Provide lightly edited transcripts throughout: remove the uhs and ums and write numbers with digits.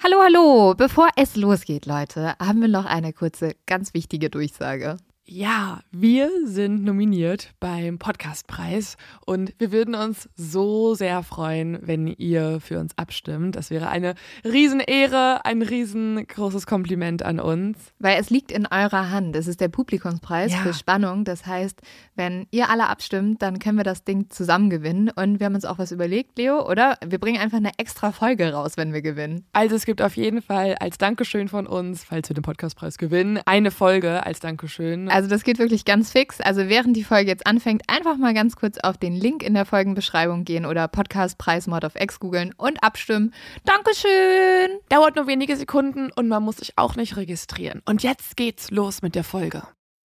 Hallo, hallo! Bevor es losgeht, Leute, haben wir noch eine kurze, ganz wichtige Durchsage. Ja, wir sind nominiert beim Podcastpreis und wir würden uns so sehr freuen, wenn ihr für uns abstimmt. Das wäre eine Riesenehre, ein riesengroßes Kompliment an uns. Weil es liegt in eurer Hand. Es ist der Publikumspreis für Spannung. Das heißt, wenn ihr alle abstimmt, dann können wir das Ding zusammen gewinnen. Und wir haben uns auch was überlegt, Leo, oder? Wir bringen einfach eine extra Folge raus, wenn wir gewinnen. Also es gibt auf jeden Fall als Dankeschön von uns, falls wir den Podcastpreis gewinnen, eine Folge als Dankeschön. Also das geht wirklich ganz fix. Also während die Folge jetzt anfängt, einfach mal ganz kurz auf den Link in der Folgenbeschreibung gehen oder Podcastpreis Mord of X googeln und abstimmen. Dankeschön! Dauert nur wenige Sekunden und man muss sich auch nicht registrieren. Und jetzt geht's los mit der Folge.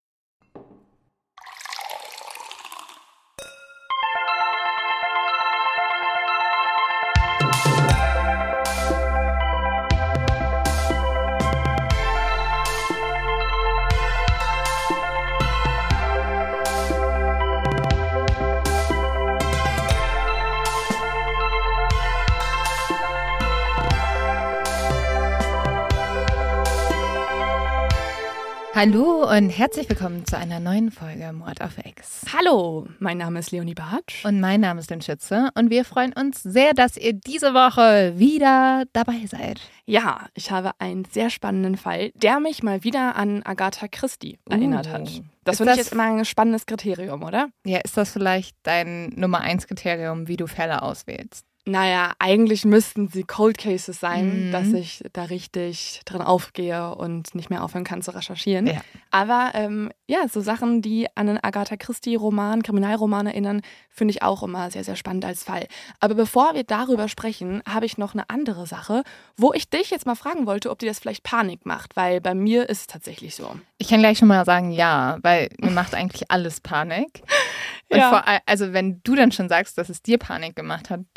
Hallo und herzlich willkommen zu einer neuen Folge Mord auf X. Hallo, mein Name ist Leonie Bartsch. Und mein Name ist Lynn Schütze und wir freuen uns sehr, dass ihr diese Woche wieder dabei seid. Ja, ich habe einen sehr spannenden Fall, der mich mal wieder an Agatha Christie erinnert hat. Das finde ich jetzt immer ein spannendes Kriterium, oder? Ja, ist das vielleicht dein Nummer 1 Kriterium, wie du Fälle auswählst? Naja, eigentlich müssten sie Cold Cases sein, dass ich da richtig drin aufgehe und nicht mehr aufhören kann zu recherchieren. Ja. Aber so Sachen, die an einen Agatha Christie-Roman, Kriminalroman erinnern, finde ich auch immer sehr, sehr spannend als Fall. Aber bevor wir darüber sprechen, habe ich noch eine andere Sache, wo ich dich jetzt mal fragen wollte, ob dir das vielleicht Panik macht, weil bei mir ist es tatsächlich so. Ich kann gleich schon mal sagen, ja, weil mir macht eigentlich alles Panik. Und also wenn du dann schon sagst, dass es dir Panik gemacht hat,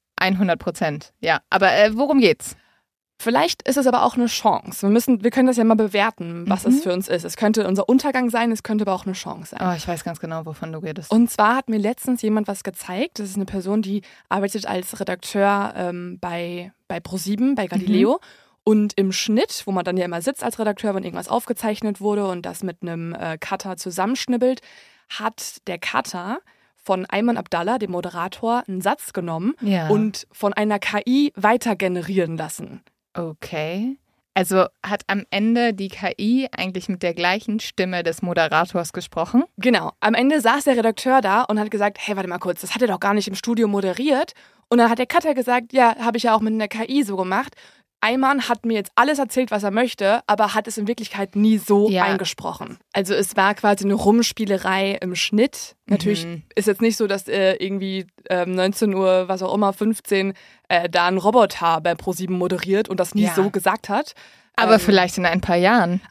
100%, ja. Aber worum geht's? Vielleicht ist es aber auch eine Chance. Wir können das ja mal bewerten, was es für uns ist. Es könnte unser Untergang sein, es könnte aber auch eine Chance sein. Oh, ich weiß ganz genau, wovon du redest. Und zwar hat mir letztens jemand was gezeigt. Das ist eine Person, die arbeitet als Redakteur bei ProSieben, bei Galileo. Und im Schnitt, wo man dann ja immer sitzt als Redakteur, wenn irgendwas aufgezeichnet wurde und das mit einem Cutter zusammenschnibbelt, hat der Cutter von Ayman Abdallah, dem Moderator, einen Satz genommen und von einer KI weiter generieren lassen. Okay. Also hat am Ende die KI eigentlich mit der gleichen Stimme des Moderators gesprochen? Genau. Am Ende saß der Redakteur da und hat gesagt, hey, warte mal kurz, das hat er doch gar nicht im Studio moderiert. Und dann hat der Cutter gesagt, ja, habe ich ja auch mit einer KI so gemacht. Ayman hat mir jetzt alles erzählt, was er möchte, aber hat es in Wirklichkeit nie so eingesprochen. Also es war quasi eine Rumspielerei im Schnitt. Natürlich ist jetzt nicht so, dass irgendwie 19 Uhr, was auch immer, 15 da ein Roboter bei ProSieben moderiert und das nie so gesagt hat. Aber vielleicht in ein paar Jahren.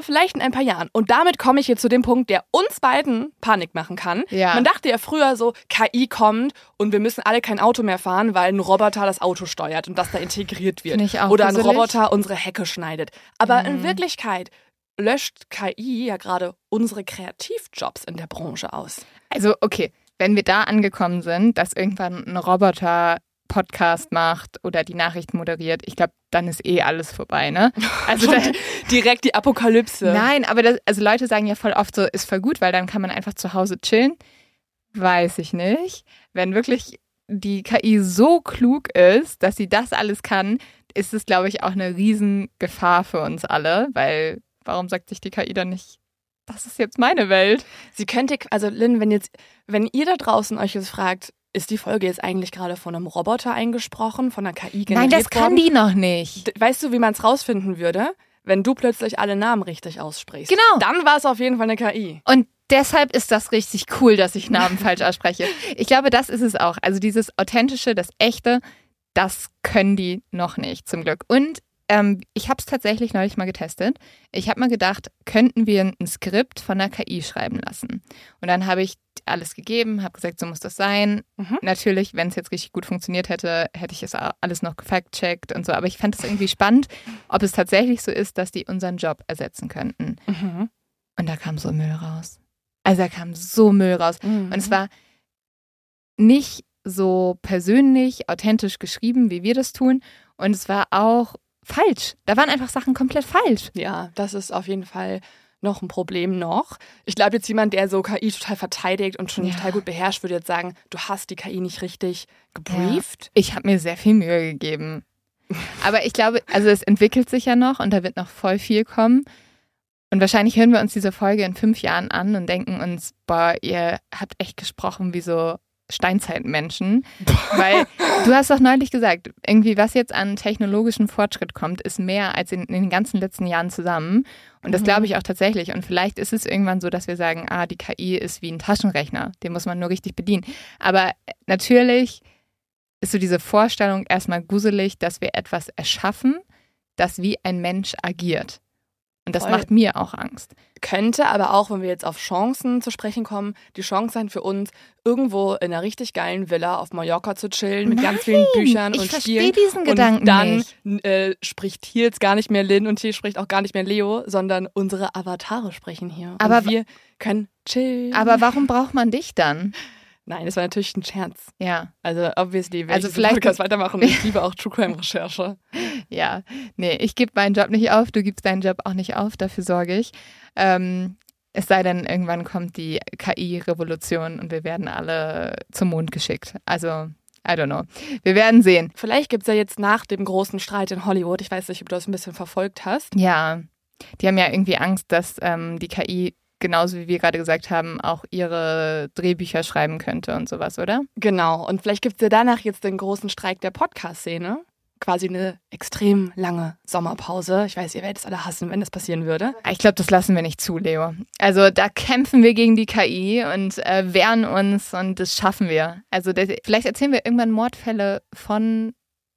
Und damit komme ich jetzt zu dem Punkt, der uns beiden Panik machen kann. Ja. Man dachte ja früher so, KI kommt und wir müssen alle kein Auto mehr fahren, weil ein Roboter das Auto steuert und das da integriert wird. Nicht auch oder ein gruselig? Roboter unsere Hecke schneidet. Aber in Wirklichkeit löscht KI ja gerade unsere Kreativjobs in der Branche aus. Also okay, wenn wir da angekommen sind, dass irgendwann ein Roboter Podcast macht oder die Nachrichten moderiert, ich glaube, dann ist alles vorbei, ne? Also direkt die Apokalypse. Nein, aber also Leute sagen ja voll oft so, ist voll gut, weil dann kann man einfach zu Hause chillen. Weiß ich nicht. Wenn wirklich die KI so klug ist, dass sie das alles kann, ist es, glaube ich, auch eine Riesengefahr für uns alle, weil warum sagt sich die KI dann nicht, das ist jetzt meine Welt? Sie könnte, also Lynn, wenn ihr da draußen euch jetzt fragt, ist die Folge jetzt eigentlich gerade von einem Roboter eingesprochen, von einer KI generiert worden? Nein, das kann die noch nicht. Weißt du, wie man es rausfinden würde? Wenn du plötzlich alle Namen richtig aussprichst. Genau. Dann war es auf jeden Fall eine KI. Und deshalb ist das richtig cool, dass ich Namen falsch ausspreche. Ich glaube, das ist es auch. Also dieses Authentische, das Echte, das können die noch nicht, zum Glück. Und ich habe es tatsächlich neulich mal getestet. Ich habe mal gedacht, könnten wir ein Skript von der KI schreiben lassen? Und dann habe ich alles gegeben, habe gesagt, so muss das sein. Natürlich, wenn es jetzt richtig gut funktioniert hätte, hätte ich es alles noch gefact-checkt und so. Aber ich fand es irgendwie spannend, ob es tatsächlich so ist, dass die unseren Job ersetzen könnten. Und da kam so Müll raus. Also da kam so Müll raus. Und es war nicht so persönlich, authentisch geschrieben, wie wir das tun. Und es war auch falsch. Da waren einfach Sachen komplett falsch. Ja, das ist auf jeden Fall noch ein Problem noch. Ich glaube jetzt jemand, der so KI total verteidigt und schon total gut beherrscht, würde jetzt sagen, du hast die KI nicht richtig gebrieft. Ja. Ich habe mir sehr viel Mühe gegeben. Aber ich glaube, also es entwickelt sich ja noch und da wird noch voll viel kommen. Und wahrscheinlich hören wir uns diese Folge in 5 Jahren an und denken uns, boah, ihr habt echt gesprochen wie so Steinzeitmenschen. Weil du hast doch neulich gesagt, irgendwie was jetzt an technologischem Fortschritt kommt, ist mehr als in den ganzen letzten Jahren zusammen. Und das glaube ich auch tatsächlich. Und vielleicht ist es irgendwann so, dass wir sagen, die KI ist wie ein Taschenrechner, den muss man nur richtig bedienen. Aber natürlich ist so diese Vorstellung erstmal gruselig, dass wir etwas erschaffen, das wie ein Mensch agiert. Und das macht mir auch Angst. Könnte aber auch, wenn wir jetzt auf Chancen zu sprechen kommen, die Chance sein für uns, irgendwo in einer richtig geilen Villa auf Mallorca zu chillen mit ganz vielen Büchern und Spielen. Ich verstehe diesen Gedanken nicht. Und dann spricht hier jetzt gar nicht mehr Lynn und hier spricht auch gar nicht mehr Leo, sondern unsere Avatare sprechen hier. Aber und wir können chillen. Aber warum braucht man dich dann? Nein, das war natürlich ein Scherz. Ja. Also obviously werde also ich diesen Podcast weitermachen. Ich liebe auch True Crime Recherche. Ja, nee, ich gebe meinen Job nicht auf, du gibst deinen Job auch nicht auf, dafür sorge ich. Es sei denn, irgendwann kommt die KI-Revolution und wir werden alle zum Mond geschickt. Also, I don't know. Wir werden sehen. Vielleicht gibt es ja jetzt nach dem großen Streit in Hollywood, ich weiß nicht, ob du das ein bisschen verfolgt hast. Ja, die haben ja irgendwie Angst, dass die KI genauso wie wir gerade gesagt haben, auch ihre Drehbücher schreiben könnte und sowas, oder? Genau. Und vielleicht gibt es ja danach jetzt den großen Streik der Podcast-Szene. Quasi eine extrem lange Sommerpause. Ich weiß, ihr werdet es alle hassen, wenn das passieren würde. Ich glaube, das lassen wir nicht zu, Leo. Also da kämpfen wir gegen die KI und wehren uns und das schaffen wir. Also vielleicht erzählen wir irgendwann Mordfälle von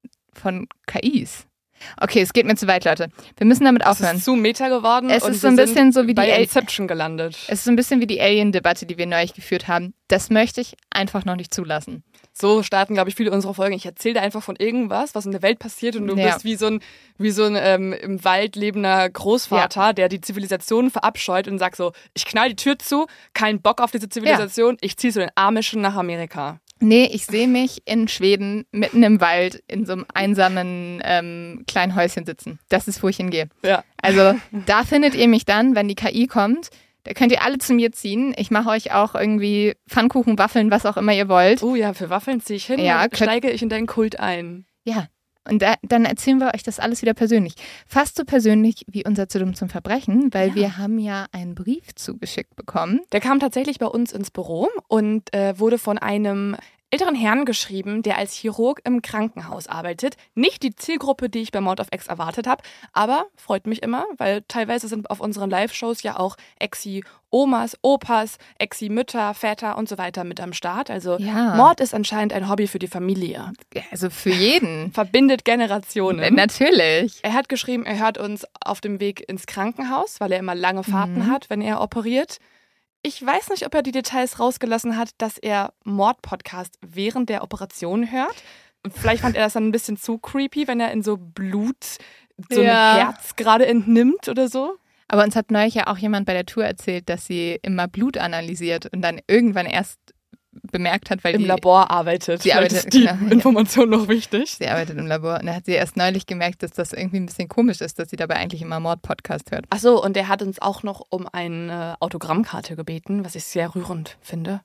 KIs. Okay, es geht mir zu weit, Leute. Wir müssen damit aufhören. Es ist zu meta geworden es und ist so ein bisschen so wie bei Inception gelandet. Es ist so ein bisschen wie die Alien-Debatte, die wir neulich geführt haben. Das möchte ich einfach noch nicht zulassen. So starten, glaube ich, viele unserer Folgen. Ich erzähle dir einfach von irgendwas, was in der Welt passiert und du bist wie so ein im Wald lebender Großvater, der die Zivilisation verabscheut und sagt so, ich knall die Tür zu, kein Bock auf diese Zivilisation, ich ziehe zu den Amischen nach Amerika. Nee, ich sehe mich in Schweden mitten im Wald in so einem einsamen kleinen Häuschen sitzen. Das ist, wo ich hingehe. Ja. Also da findet ihr mich dann, wenn die KI kommt. Da könnt ihr alle zu mir ziehen. Ich mache euch auch irgendwie Pfannkuchen, Waffeln, was auch immer ihr wollt. Oh ja, für Waffeln ziehe ich hin und steige ich in deinen Kult ein. Ja, und dann erzählen wir euch das alles wieder persönlich. Fast so persönlich wie unser Zu dumm zum Verbrechen, weil wir haben ja einen Brief zugeschickt bekommen. Der kam tatsächlich bei uns ins Büro und wurde von einem älteren Herrn geschrieben, der als Chirurg im Krankenhaus arbeitet. Nicht die Zielgruppe, die ich bei Mord of X erwartet habe, aber freut mich immer, weil teilweise sind auf unseren Live-Shows ja auch Exi-Omas, Opas, Exi-Mütter, Väter und so weiter mit am Start. Also Mord ist anscheinend ein Hobby für die Familie. Also für jeden. Verbindet Generationen. Natürlich. Er hat geschrieben, er hört uns auf dem Weg ins Krankenhaus, weil er immer lange Fahrten hat, wenn er operiert. Ich weiß nicht, ob er die Details rausgelassen hat, dass er Mord-Podcast während der Operation hört. Vielleicht fand er das dann ein bisschen zu creepy, wenn er in so Blut so ein Herz gerade entnimmt oder so. Aber uns hat neulich ja auch jemand bei der Tour erzählt, dass sie immer Blut analysiert und dann irgendwann erst bemerkt hat, weil im Labor arbeitet. Sie arbeitet, ist die Information noch wichtig. Sie arbeitet im Labor und da hat sie erst neulich gemerkt, dass das irgendwie ein bisschen komisch ist, dass sie dabei eigentlich immer Mord-Podcast hört. Ach so, und er hat uns auch noch um eine Autogrammkarte gebeten, was ich sehr rührend finde.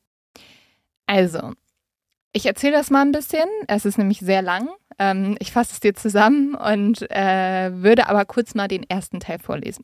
Also, ich erzähle das mal ein bisschen. Es ist nämlich sehr lang. Ich fasse es dir zusammen und würde aber kurz mal den ersten Teil vorlesen.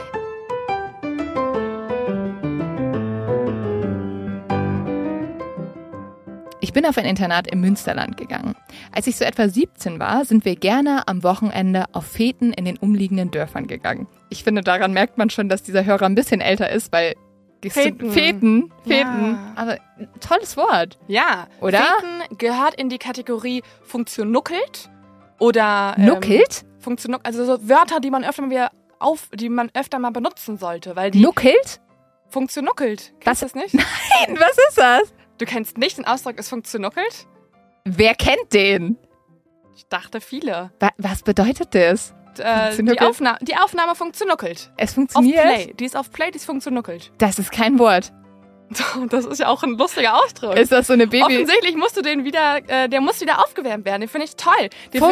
Ich bin auf ein Internat im Münsterland gegangen. Als ich so etwa 17 war, sind wir gerne am Wochenende auf Feten in den umliegenden Dörfern gegangen. Ich finde, daran merkt man schon, dass dieser Hörer ein bisschen älter ist, weil Feten. Ja. Aber tolles Wort. Ja, oder? Feten gehört in die Kategorie funktionuckelt oder Nuckelt? Also so Wörter, die man öfter mal benutzen sollte, weil die Nuckelt? Funktionuckelt. Kennst du das nicht? Nein, was ist das? Du kennst nicht den Ausdruck, es funktionuckelt? Wer kennt den? Ich dachte viele. Was bedeutet das? Die Aufnahme funktionuckelt. Es funktioniert? Auf Play. Die ist auf Play, die ist funktionuckelt. Das ist kein Wort. Das ist ja auch ein lustiger Ausdruck. Ist das so eine Baby... Offensichtlich musst du der muss wieder aufgewärmt werden. Den finde ich toll.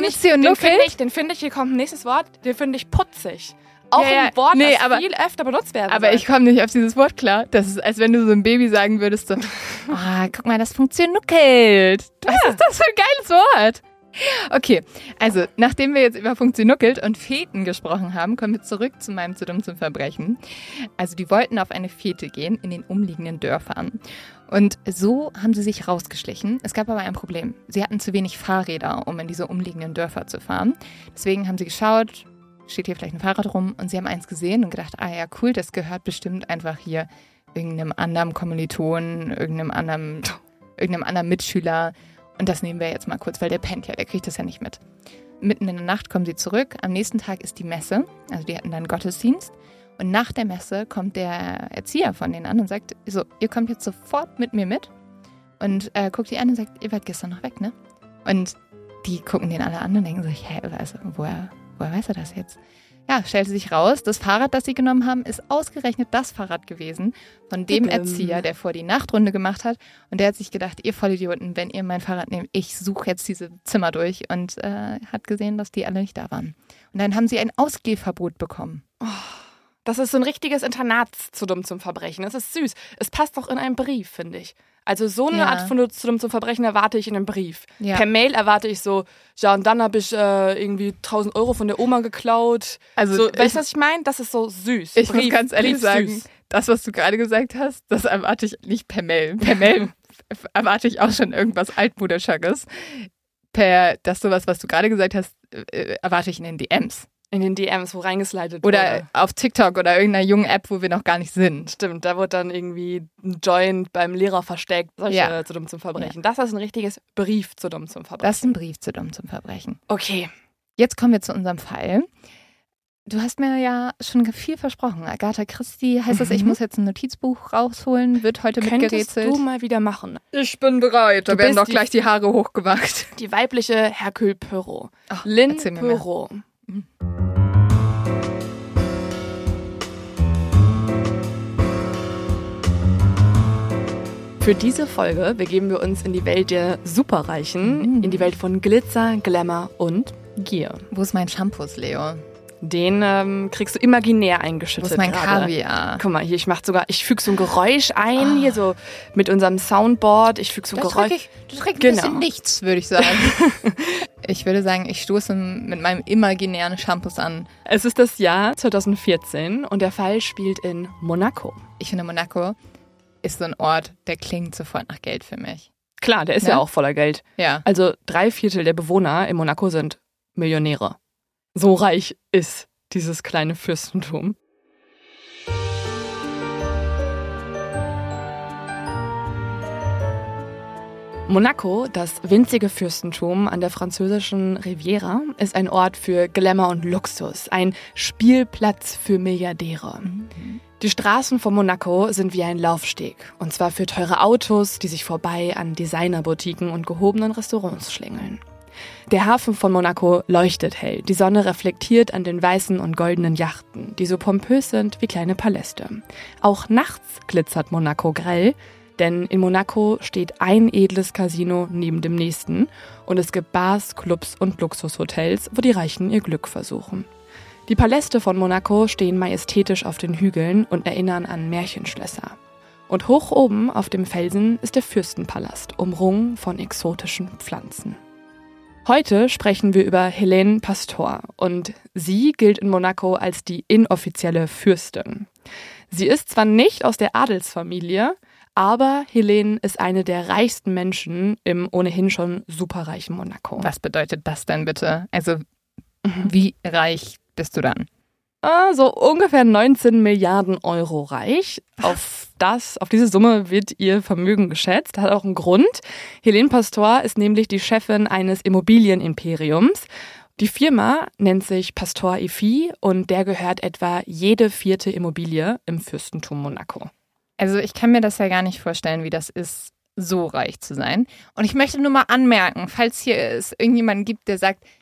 Den finde ich, hier kommt ein nächstes Wort, den finde ich putzig. Auch ein Wort, das viel öfter benutzt werden Aber soll. ich komme nicht auf dieses Wort klar. Das ist, als wenn du so ein Baby sagen würdest, so, guck mal, das funktioniert. Was ist das für ein geiles Wort? Okay, also nachdem wir jetzt über Funktionuckelt und Feten gesprochen haben, kommen wir zurück zu meinem Zu dumm zum Verbrechen. Also die wollten auf eine Fete gehen in den umliegenden Dörfern. Und so haben sie sich rausgeschlichen. Es gab aber ein Problem. Sie hatten zu wenig Fahrräder, um in diese umliegenden Dörfer zu fahren. Deswegen haben sie geschaut, steht hier vielleicht ein Fahrrad rum, und sie haben eins gesehen und gedacht, ja cool, das gehört bestimmt einfach hier irgendeinem anderen Kommilitonen, irgendeinem anderen Mitschüler. Und das nehmen wir jetzt mal kurz, weil der pennt ja, der kriegt das ja nicht mit. Mitten in der Nacht kommen sie zurück. Am nächsten Tag ist die Messe. Also die hatten dann Gottesdienst. Und nach der Messe kommt der Erzieher von denen an und sagt, so, ihr kommt jetzt sofort mit mir mit. Und guckt die an und sagt, ihr wart gestern noch weg, ne? Und die gucken den alle an und denken sich, woher weiß er das jetzt? Ja, stellte sich raus, das Fahrrad, das sie genommen haben, ist ausgerechnet das Fahrrad gewesen von dem Erzieher, der vor die Nachtrunde gemacht hat. Und der hat sich gedacht, ihr Vollidioten, wenn ihr mein Fahrrad nehmt, ich suche jetzt diese Zimmer durch. Und hat gesehen, dass die alle nicht da waren. Und dann haben sie ein Ausgehverbot bekommen. Oh, das ist so ein richtiges Internat zu dumm zum Verbrechen. Das ist süß. Es passt doch in einen Brief, finde ich. Also so eine Art von zu dumm zum Verbrechen erwarte ich in einem Brief. Ja. Per Mail erwarte ich so, ja, und dann habe ich irgendwie 1.000 Euro von der Oma geklaut. Also, so, weißt du, was ich meine? Das ist so süß. Ich muss ganz ehrlich sagen, süß. Das, was du gerade gesagt hast, das erwarte ich nicht per Mail. Per Mail erwarte ich auch schon irgendwas Altmodisches. Das sowas, was du gerade gesagt hast, erwarte ich in den DMs. In den DMs, wo reingeslidet wurde. Oder auf TikTok oder irgendeiner jungen App, wo wir noch gar nicht sind. Stimmt, da wird dann irgendwie ein Joint beim Lehrer versteckt. Solche zu dumm zum Verbrechen. Ja. Das ist ein richtiges Brief zu dumm zum Verbrechen. Das ist ein Brief zu dumm zum Verbrechen. Okay. Jetzt kommen wir zu unserem Fall. Du hast mir ja schon viel versprochen. Agatha Christie, heißt das, ich muss jetzt ein Notizbuch rausholen, wird heute mitgerätselt. Könntest du mal wieder machen? Ich bin bereit. Da werden doch gleich die Haare hochgewacht. Die weibliche Hercule Poirot. Lynn Poirot. Für diese Folge begeben wir uns in die Welt der Superreichen, in die Welt von Glitzer, Glamour und Gier. Wo ist mein Shampoos, Leo? Den kriegst du imaginär eingeschüttet. Wo ist mein Kaviar? Guck mal, hier, ich füge so ein Geräusch ein, hier so mit unserem Soundboard. Ich füge so ein Geräusch. Das trägt ein bisschen nichts, würde ich sagen. Ich würde sagen, ich stoße mit meinem imaginären Shampoos an. Es ist das Jahr 2014 und der Fall spielt in Monaco. Ich finde, Monaco ist so ein Ort, der klingt sofort nach Geld für mich. Klar, der ist ja auch voller Geld. Ja. Also 3/4 der Bewohner in Monaco sind Millionäre. So reich ist dieses kleine Fürstentum. Monaco, das winzige Fürstentum an der französischen Riviera, ist ein Ort für Glamour und Luxus, ein Spielplatz für Milliardäre. Die Straßen von Monaco sind wie ein Laufsteg, und zwar für teure Autos, die sich vorbei an Designerboutiquen und gehobenen Restaurants schlängeln. Der Hafen von Monaco leuchtet hell, die Sonne reflektiert an den weißen und goldenen Yachten, die so pompös sind wie kleine Paläste. Auch nachts glitzert Monaco grell, denn in Monaco steht ein edles Casino neben dem nächsten und es gibt Bars, Clubs und Luxushotels, wo die Reichen ihr Glück versuchen. Die Paläste von Monaco stehen majestätisch auf den Hügeln und erinnern an Märchenschlösser. Und hoch oben auf dem Felsen ist der Fürstenpalast, umrungen von exotischen Pflanzen. Heute sprechen wir über Hélène Pastor und sie gilt in Monaco als die inoffizielle Fürstin. Sie ist zwar nicht aus der Adelsfamilie, aber Hélène ist eine der reichsten Menschen im ohnehin schon superreichen Monaco. Was bedeutet das denn bitte? Also, wie reich bist du dann? So ungefähr 19 Milliarden Euro reich. Auf diese Summe wird ihr Vermögen geschätzt. Hat auch einen Grund. Hélène Pastor ist nämlich die Chefin eines Immobilienimperiums. Die Firma nennt sich Pastor Effi und der gehört etwa jede 4. Immobilie im Fürstentum Monaco. Also ich kann mir das ja gar nicht vorstellen, wie das ist, so reich zu sein. Und ich möchte nur mal anmerken, falls hier es irgendjemanden gibt, der sagt,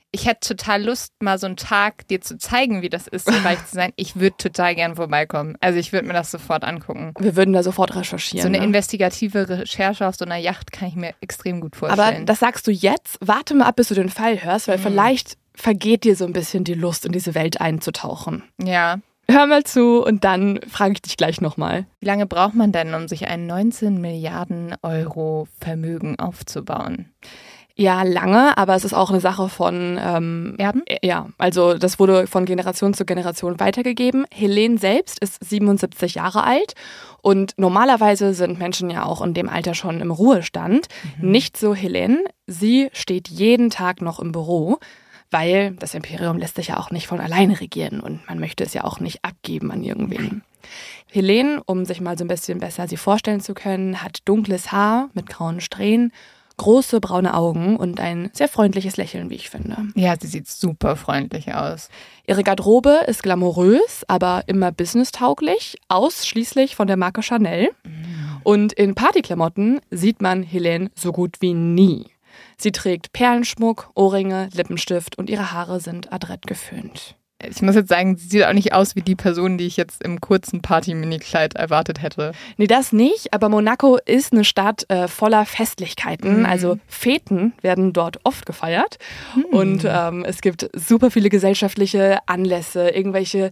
ich hätte total Lust, mal so einen Tag dir zu zeigen, wie das ist, so reich zu sein. Ich würde total gern vorbeikommen. Also ich würde mir das sofort angucken. Wir würden da sofort recherchieren. So eine investigative Recherche auf so einer Yacht kann ich mir extrem gut vorstellen. Aber das sagst du jetzt. Warte mal ab, bis du den Fall hörst, weil vielleicht vergeht dir so ein bisschen die Lust, in diese Welt einzutauchen. Ja. Hör mal zu und dann frage ich dich gleich nochmal. Wie lange braucht man denn, um sich ein 19 Milliarden Euro Vermögen aufzubauen? Ja, lange, aber es ist auch eine Sache von Erben? Ja, also das wurde von Generation zu Generation weitergegeben. Helene selbst ist 77 Jahre alt und normalerweise sind Menschen ja auch in dem Alter schon im Ruhestand. Nicht so Helene. Sie steht jeden Tag noch im Büro, weil das Imperium lässt sich ja auch nicht von alleine regieren und man möchte es ja auch nicht abgeben an irgendwen. Helene, um sich mal so ein bisschen besser sie vorstellen zu können, hat dunkles Haar mit grauen Strähnen, große braune Augen und ein sehr freundliches Lächeln, wie ich finde. Ja, sie sieht super freundlich aus. Ihre Garderobe ist glamourös, aber immer businesstauglich, ausschließlich von der Marke Chanel. Und in Partyklamotten sieht man Helene so gut wie nie. Sie trägt Perlenschmuck, Ohrringe, Lippenstift und ihre Haare sind adrett geföhnt. Ich muss jetzt sagen, sie sieht auch nicht aus wie die Person, die ich jetzt im kurzen Party-Mini-Kleid erwartet hätte. Nee, das nicht, aber Monaco ist eine Stadt voller Festlichkeiten. Also Feten werden dort oft gefeiert. Und es gibt super viele gesellschaftliche Anlässe, irgendwelche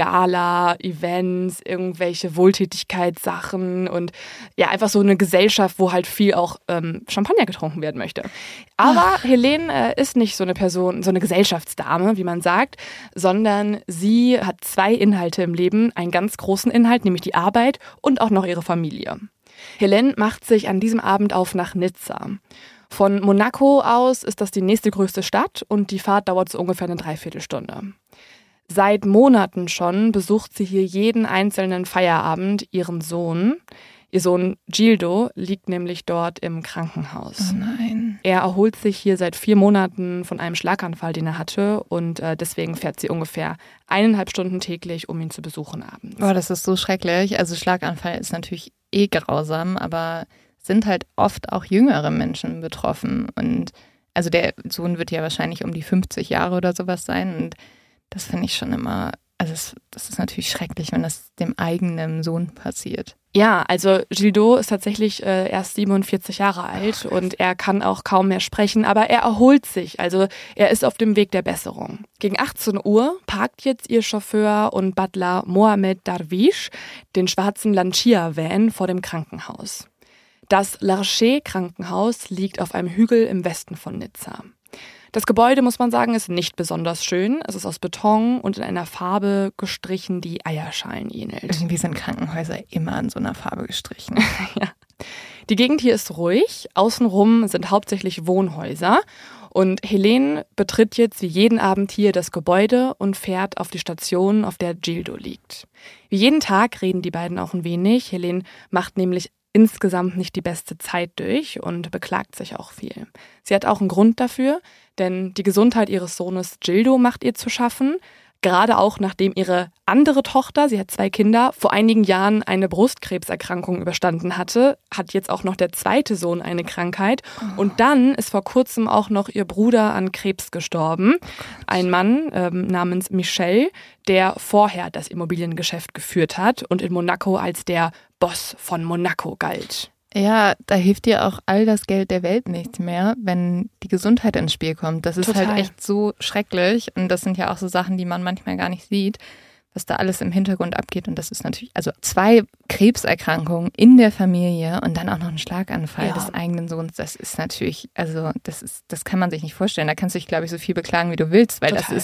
Gala-Events, irgendwelche Wohltätigkeitssachen und ja, einfach so eine Gesellschaft, wo halt viel auch Champagner getrunken werden möchte. Aber Helene ist nicht so eine Person, so eine Gesellschaftsdame, wie man sagt, sondern sie hat zwei Inhalte im Leben, einen ganz großen Inhalt, nämlich die Arbeit und auch noch ihre Familie. Helene macht sich an diesem Abend auf nach Nizza. Von Monaco aus ist das die nächstgrößte Stadt und die Fahrt dauert so ungefähr eine Dreiviertelstunde. Seit Monaten schon besucht sie hier jeden einzelnen Feierabend ihren Sohn. Ihr Sohn Gildo liegt nämlich dort im Krankenhaus. Oh nein. Er erholt sich hier seit 4 Monaten von einem Schlaganfall, den er hatte. Und deswegen fährt sie ungefähr 1,5 Stunden täglich, um ihn zu besuchen abends. Oh, das ist so schrecklich. Also Schlaganfall ist natürlich grausam, aber sind halt oft auch jüngere Menschen betroffen. Und also der Sohn wird ja wahrscheinlich um die 50 Jahre oder sowas sein. Und das finde ich schon immer, also das ist natürlich schrecklich, wenn das dem eigenen Sohn passiert. Ja, also Gildo ist tatsächlich erst 47 Jahre alt und er kann auch kaum mehr sprechen, aber er erholt sich. Also er ist auf dem Weg der Besserung. Gegen 18 Uhr parkt jetzt ihr Chauffeur und Butler Mohamed Darwish den schwarzen Lancia-Van vor dem Krankenhaus. Das Larcher-Krankenhaus liegt auf einem Hügel im Westen von Nizza. Das Gebäude, muss man sagen, ist nicht besonders schön. Es ist aus Beton und in einer Farbe gestrichen, die Eierschalen ähnelt. Irgendwie sind Krankenhäuser immer in so einer Farbe gestrichen. Ja. Die Gegend hier ist ruhig. Außenrum sind hauptsächlich Wohnhäuser. Und Helene betritt jetzt wie jeden Abend hier das Gebäude und fährt auf die Station, auf der Gildo liegt. Wie jeden Tag reden die beiden auch ein wenig. Helene macht nämlich insgesamt nicht die beste Zeit durch und beklagt sich auch viel. Sie hat auch einen Grund dafür, denn die Gesundheit ihres Sohnes Gildo macht ihr zu schaffen. Gerade auch nachdem ihre andere Tochter, sie hat 2 Kinder, vor einigen Jahren eine Brustkrebserkrankung überstanden hatte, hat jetzt auch noch der zweite Sohn eine Krankheit. Und dann ist vor kurzem auch noch ihr Bruder an Krebs gestorben. Ein Mann namens Michel, der vorher das Immobiliengeschäft geführt hat und in Monaco als der Boss von Monaco galt. Ja, da hilft dir auch all das Geld der Welt nichts mehr, wenn die Gesundheit ins Spiel kommt. Das ist Total. halt echt so schrecklich und das sind ja auch so Sachen, die man manchmal gar nicht sieht, was da alles im Hintergrund abgeht. Und das ist natürlich, also 2 Krebserkrankungen in der Familie und dann auch noch ein Schlaganfall des eigenen Sohns. Das ist natürlich, also das kann man sich nicht vorstellen. Da kannst du dich, glaube ich, so viel beklagen, wie du willst, weil Total.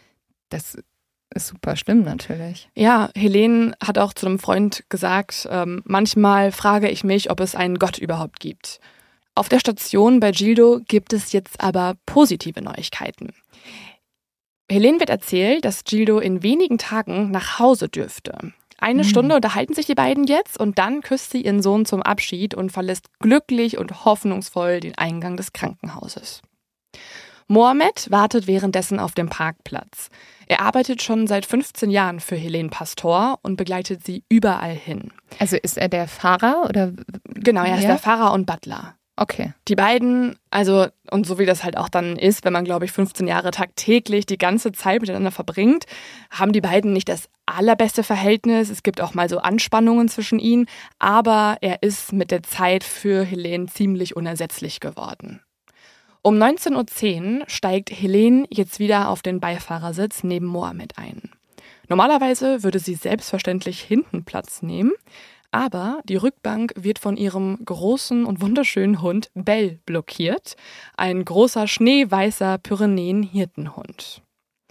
das ist super schlimm natürlich. Ja, Helene hat auch zu einem Freund gesagt, manchmal frage ich mich, ob es einen Gott überhaupt gibt. Auf der Station bei Gildo gibt es jetzt aber positive Neuigkeiten. Helene wird erzählt, dass Gildo in wenigen Tagen nach Hause dürfte. 1 Stunde unterhalten sich die beiden jetzt und dann küsst sie ihren Sohn zum Abschied und verlässt glücklich und hoffnungsvoll den Eingang des Krankenhauses. Mohamed wartet währenddessen auf dem Parkplatz. Er arbeitet schon seit 15 Jahren für Helene Pastor und begleitet sie überall hin. Also ist er der Fahrer oder? Genau, er ist der Fahrer und Butler. Okay. Die beiden, also, und so wie das halt auch dann ist, wenn man, glaube ich, 15 Jahre tagtäglich die ganze Zeit miteinander verbringt, haben die beiden nicht das allerbeste Verhältnis. Es gibt auch mal so Anspannungen zwischen ihnen, aber er ist mit der Zeit für Helene ziemlich unersetzlich geworden. Um 19:10 Uhr steigt Helene jetzt wieder auf den Beifahrersitz neben Mohammed ein. Normalerweise würde sie selbstverständlich hinten Platz nehmen, aber die Rückbank wird von ihrem großen und wunderschönen Hund Bell blockiert, ein großer schneeweißer Pyrenäen-Hirtenhund.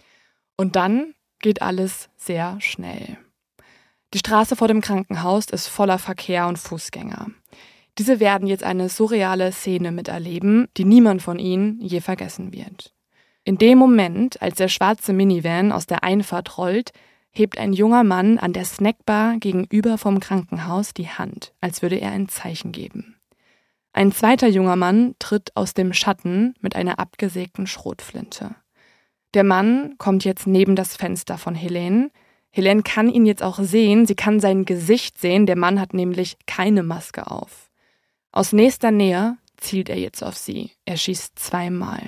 Und dann geht alles sehr schnell. Die Straße vor dem Krankenhaus ist voller Verkehr und Fußgänger. Diese werden jetzt eine surreale Szene miterleben, die niemand von ihnen je vergessen wird. In dem Moment, als der schwarze Minivan aus der Einfahrt rollt, hebt ein junger Mann an der Snackbar gegenüber vom Krankenhaus die Hand, als würde er ein Zeichen geben. Ein zweiter junger Mann tritt aus dem Schatten mit einer abgesägten Schrotflinte. Der Mann kommt jetzt neben das Fenster von Helene. Helene kann ihn jetzt auch sehen, sie kann sein Gesicht sehen, der Mann hat nämlich keine Maske auf. Aus nächster Nähe zielt er jetzt auf sie, er schießt 2-mal.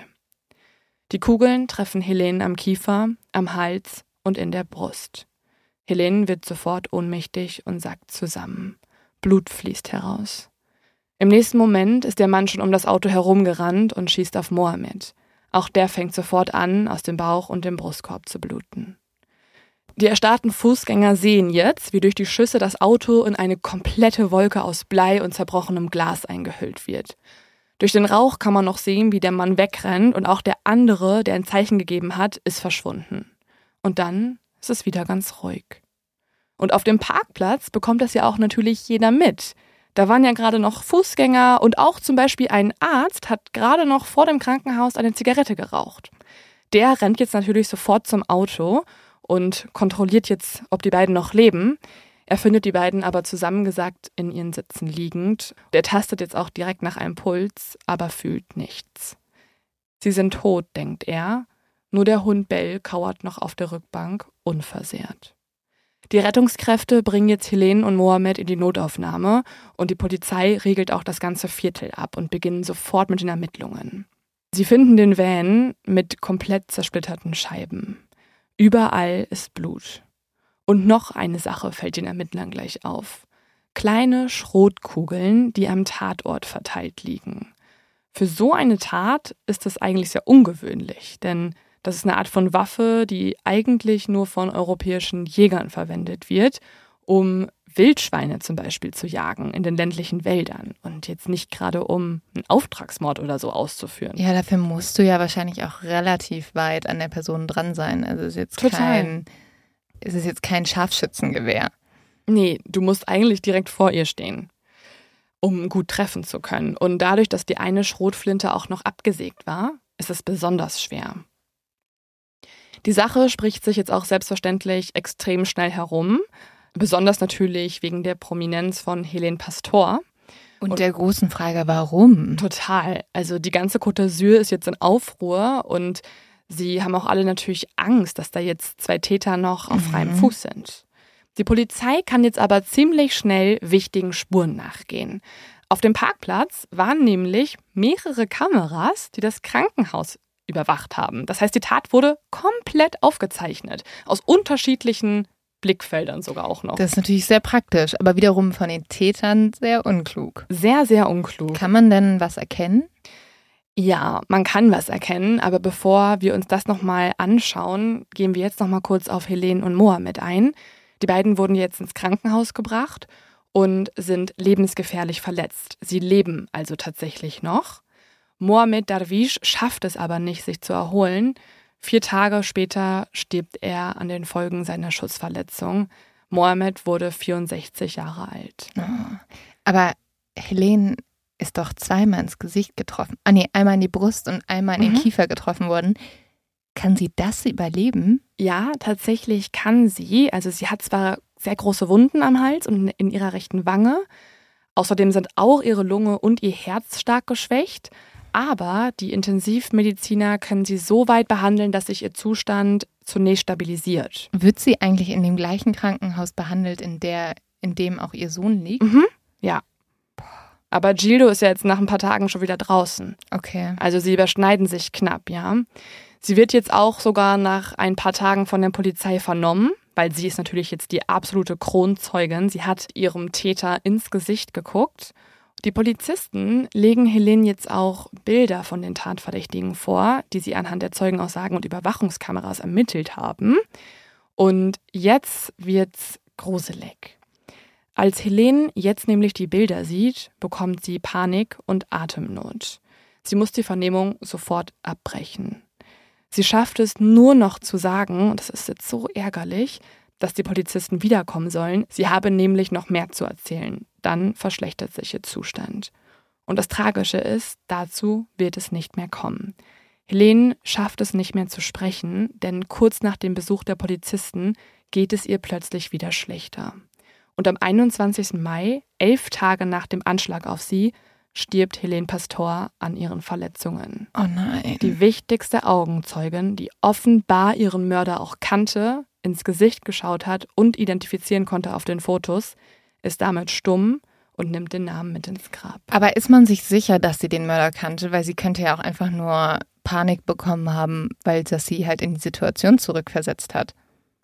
Die Kugeln treffen Helene am Kiefer, am Hals und in der Brust. Helene wird sofort ohnmächtig und sackt zusammen. Blut fließt heraus. Im nächsten Moment ist der Mann schon um das Auto herumgerannt und schießt auf Mohammed. Auch der fängt sofort an, aus dem Bauch und dem Brustkorb zu bluten. Die erstarrten Fußgänger sehen jetzt, wie durch die Schüsse das Auto in eine komplette Wolke aus Blei und zerbrochenem Glas eingehüllt wird. Durch den Rauch kann man noch sehen, wie der Mann wegrennt und auch der andere, der ein Zeichen gegeben hat, ist verschwunden. Und dann ist es wieder ganz ruhig. Und auf dem Parkplatz bekommt das ja auch natürlich jeder mit. Da waren ja gerade noch Fußgänger und auch zum Beispiel ein Arzt hat gerade noch vor dem Krankenhaus eine Zigarette geraucht. Der rennt jetzt natürlich sofort zum Auto und kontrolliert jetzt, ob die beiden noch leben. Er findet die beiden aber zusammengesackt in ihren Sitzen liegend. Der tastet jetzt auch direkt nach einem Puls, aber fühlt nichts. Sie sind tot, denkt er. Nur der Hund Bell kauert noch auf der Rückbank, unversehrt. Die Rettungskräfte bringen jetzt Helene und Mohammed in die Notaufnahme und die Polizei riegelt auch das ganze Viertel ab und beginnen sofort mit den Ermittlungen. Sie finden den Van mit komplett zersplitterten Scheiben. Überall ist Blut. Und noch eine Sache fällt den Ermittlern gleich auf. Kleine Schrotkugeln, die am Tatort verteilt liegen. Für so eine Tat ist das eigentlich sehr ungewöhnlich, denn das ist eine Art von Waffe, die eigentlich nur von europäischen Jägern verwendet wird, um Wildschweine zum Beispiel zu jagen in den ländlichen Wäldern und jetzt nicht gerade um einen Auftragsmord oder so auszuführen. Ja, dafür musst du ja wahrscheinlich auch relativ weit an der Person dran sein. Also es ist jetzt kein Scharfschützengewehr. Nee, du musst eigentlich direkt vor ihr stehen, um gut treffen zu können. Und dadurch, dass die eine Schrotflinte auch noch abgesägt war, ist es besonders schwer. Die Sache spricht sich jetzt auch selbstverständlich extrem schnell herum, besonders natürlich wegen der Prominenz von Helene Pastor. Und der großen Frage, warum? Total. Also die ganze Côte d'Azur ist jetzt in Aufruhr und sie haben auch alle natürlich Angst, dass da jetzt 2 Täter noch auf freiem Fuß sind. Die Polizei kann jetzt aber ziemlich schnell wichtigen Spuren nachgehen. Auf dem Parkplatz waren nämlich mehrere Kameras, die das Krankenhaus überwacht haben. Das heißt, die Tat wurde komplett aufgezeichnet. Aus unterschiedlichen Blickfeldern sogar auch noch. Das ist natürlich sehr praktisch, aber wiederum von den Tätern sehr unklug. Sehr, sehr unklug. Kann man denn was erkennen? Ja, man kann was erkennen, aber bevor wir uns das nochmal anschauen, gehen wir jetzt nochmal kurz auf Helene und Mohammed ein. Die beiden wurden jetzt ins Krankenhaus gebracht und sind lebensgefährlich verletzt. Sie leben also tatsächlich noch. Mohammed Darwish schafft es aber nicht, sich zu erholen. 4 Tage später stirbt er an den Folgen seiner Schussverletzung. Mohammed wurde 64 Jahre alt. Oh. Aber Helene ist doch 2-mal ins Gesicht getroffen. Ah nee, einmal in die Brust und einmal in den Kiefer getroffen worden. Kann sie das überleben? Ja, tatsächlich kann sie. Also sie hat zwar sehr große Wunden am Hals und in ihrer rechten Wange. Außerdem sind auch ihre Lunge und ihr Herz stark geschwächt. Aber die Intensivmediziner können sie so weit behandeln, dass sich ihr Zustand zunächst stabilisiert. Wird sie eigentlich in dem gleichen Krankenhaus behandelt, in dem auch ihr Sohn liegt? Ja. Aber Gildo ist ja jetzt nach ein paar Tagen schon wieder draußen. Okay. Also sie überschneiden sich knapp, ja. Sie wird jetzt auch sogar nach ein paar Tagen von der Polizei vernommen, weil sie ist natürlich jetzt die absolute Kronzeugin. Sie hat ihrem Täter ins Gesicht geguckt. Die Polizisten legen Helene jetzt auch Bilder von den Tatverdächtigen vor, die sie anhand der Zeugenaussagen und Überwachungskameras ermittelt haben. Und jetzt wird's gruselig. Als Helene jetzt nämlich die Bilder sieht, bekommt sie Panik und Atemnot. Sie muss die Vernehmung sofort abbrechen. Sie schafft es nur noch zu sagen, und das ist jetzt so ärgerlich, dass die Polizisten wiederkommen sollen. Sie habe nämlich noch mehr zu erzählen. Dann verschlechtert sich ihr Zustand. Und das Tragische ist, dazu wird es nicht mehr kommen. Helene schafft es nicht mehr zu sprechen, denn kurz nach dem Besuch der Polizisten geht es ihr plötzlich wieder schlechter. Und am 21. Mai, 11 Tage nach dem Anschlag auf sie, stirbt Helene Pastor an ihren Verletzungen. Oh nein. Die wichtigste Augenzeugin, die offenbar ihren Mörder auch kannte, ins Gesicht geschaut hat und identifizieren konnte auf den Fotos, ist damit stumm und nimmt den Namen mit ins Grab. Aber ist man sich sicher, dass sie den Mörder kannte? Weil sie könnte ja auch einfach nur Panik bekommen haben, weil das sie halt in die Situation zurückversetzt hat.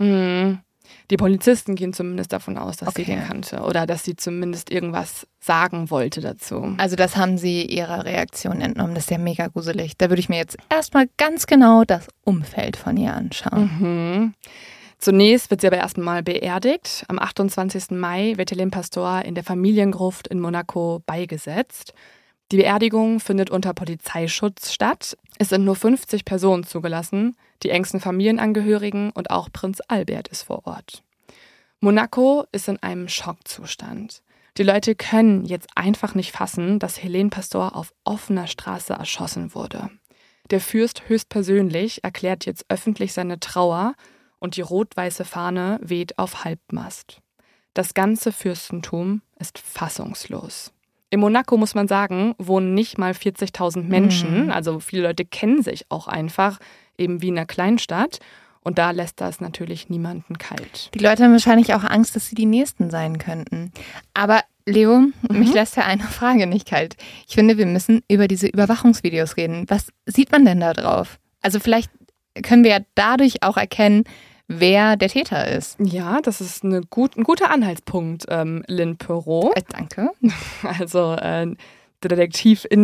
Die Polizisten gehen zumindest davon aus, dass sie Okay. den kannte oder dass sie zumindest irgendwas sagen wollte dazu. Also das haben sie ihrer Reaktion entnommen. Das ist ja mega gruselig. Da würde ich mir jetzt erstmal ganz genau das Umfeld von ihr anschauen. Zunächst wird sie aber erstmal beerdigt. Am 28. Mai wird Helene Pastor in der Familiengruft in Monaco beigesetzt. Die Beerdigung findet unter Polizeischutz statt. Es sind nur 50 Personen zugelassen, die engsten Familienangehörigen und auch Prinz Albert ist vor Ort. Monaco ist in einem Schockzustand. Die Leute können jetzt einfach nicht fassen, dass Helene Pastor auf offener Straße erschossen wurde. Der Fürst höchstpersönlich erklärt jetzt öffentlich seine Trauer und die rot-weiße Fahne weht auf Halbmast. Das ganze Fürstentum ist fassungslos. In Monaco, muss man sagen, wohnen nicht mal 40.000 Menschen. Also viele Leute kennen sich auch einfach, eben wie in einer Kleinstadt. Und da lässt das natürlich niemanden kalt. Die Leute haben wahrscheinlich auch Angst, dass sie die Nächsten sein könnten. Aber Leo, mich lässt ja eine Frage nicht kalt. Ich finde, wir müssen über diese Überwachungsvideos reden. Was sieht man denn da drauf? Also vielleicht können wir ja dadurch auch erkennen, wer der Täter ist. Ja, das ist ein guter Anhaltspunkt, Lynn Perrault. Danke. Also der Detektivin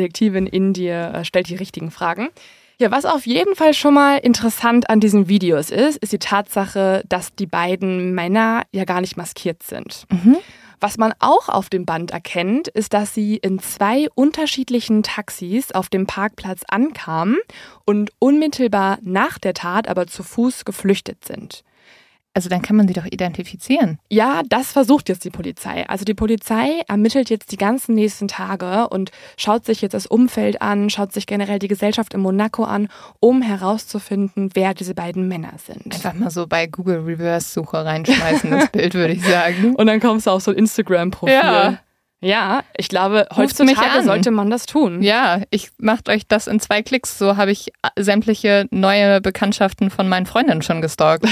in dir stellt die richtigen Fragen. Ja, was auf jeden Fall schon mal interessant an diesen Videos ist die Tatsache, dass die beiden Männer ja gar nicht maskiert sind. Was man auch auf dem Band erkennt, ist, dass sie in 2 unterschiedlichen Taxis auf dem Parkplatz ankamen und unmittelbar nach der Tat aber zu Fuß geflüchtet sind. Also dann kann man sie doch identifizieren. Ja, das versucht jetzt die Polizei. Also die Polizei ermittelt jetzt die ganzen nächsten Tage und schaut sich jetzt das Umfeld an, schaut sich generell die Gesellschaft in Monaco an, um herauszufinden, wer diese beiden Männer sind. Einfach mal so bei Google Reverse-Suche reinschmeißen, das Bild, würde ich sagen. Und dann kommst du auf so ein Instagram-Profil. Ja, ich glaube, heutzutage sollte man das tun. Ja, ich macht euch das in 2 Klicks. So habe ich sämtliche neue Bekanntschaften von meinen Freundinnen schon gestalkt.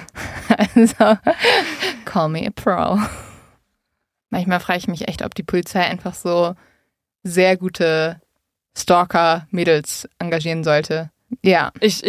Also, call me a pro. Manchmal frage ich mich echt, ob die Polizei einfach so sehr gute Stalker-Mädels engagieren sollte. Ja. Ich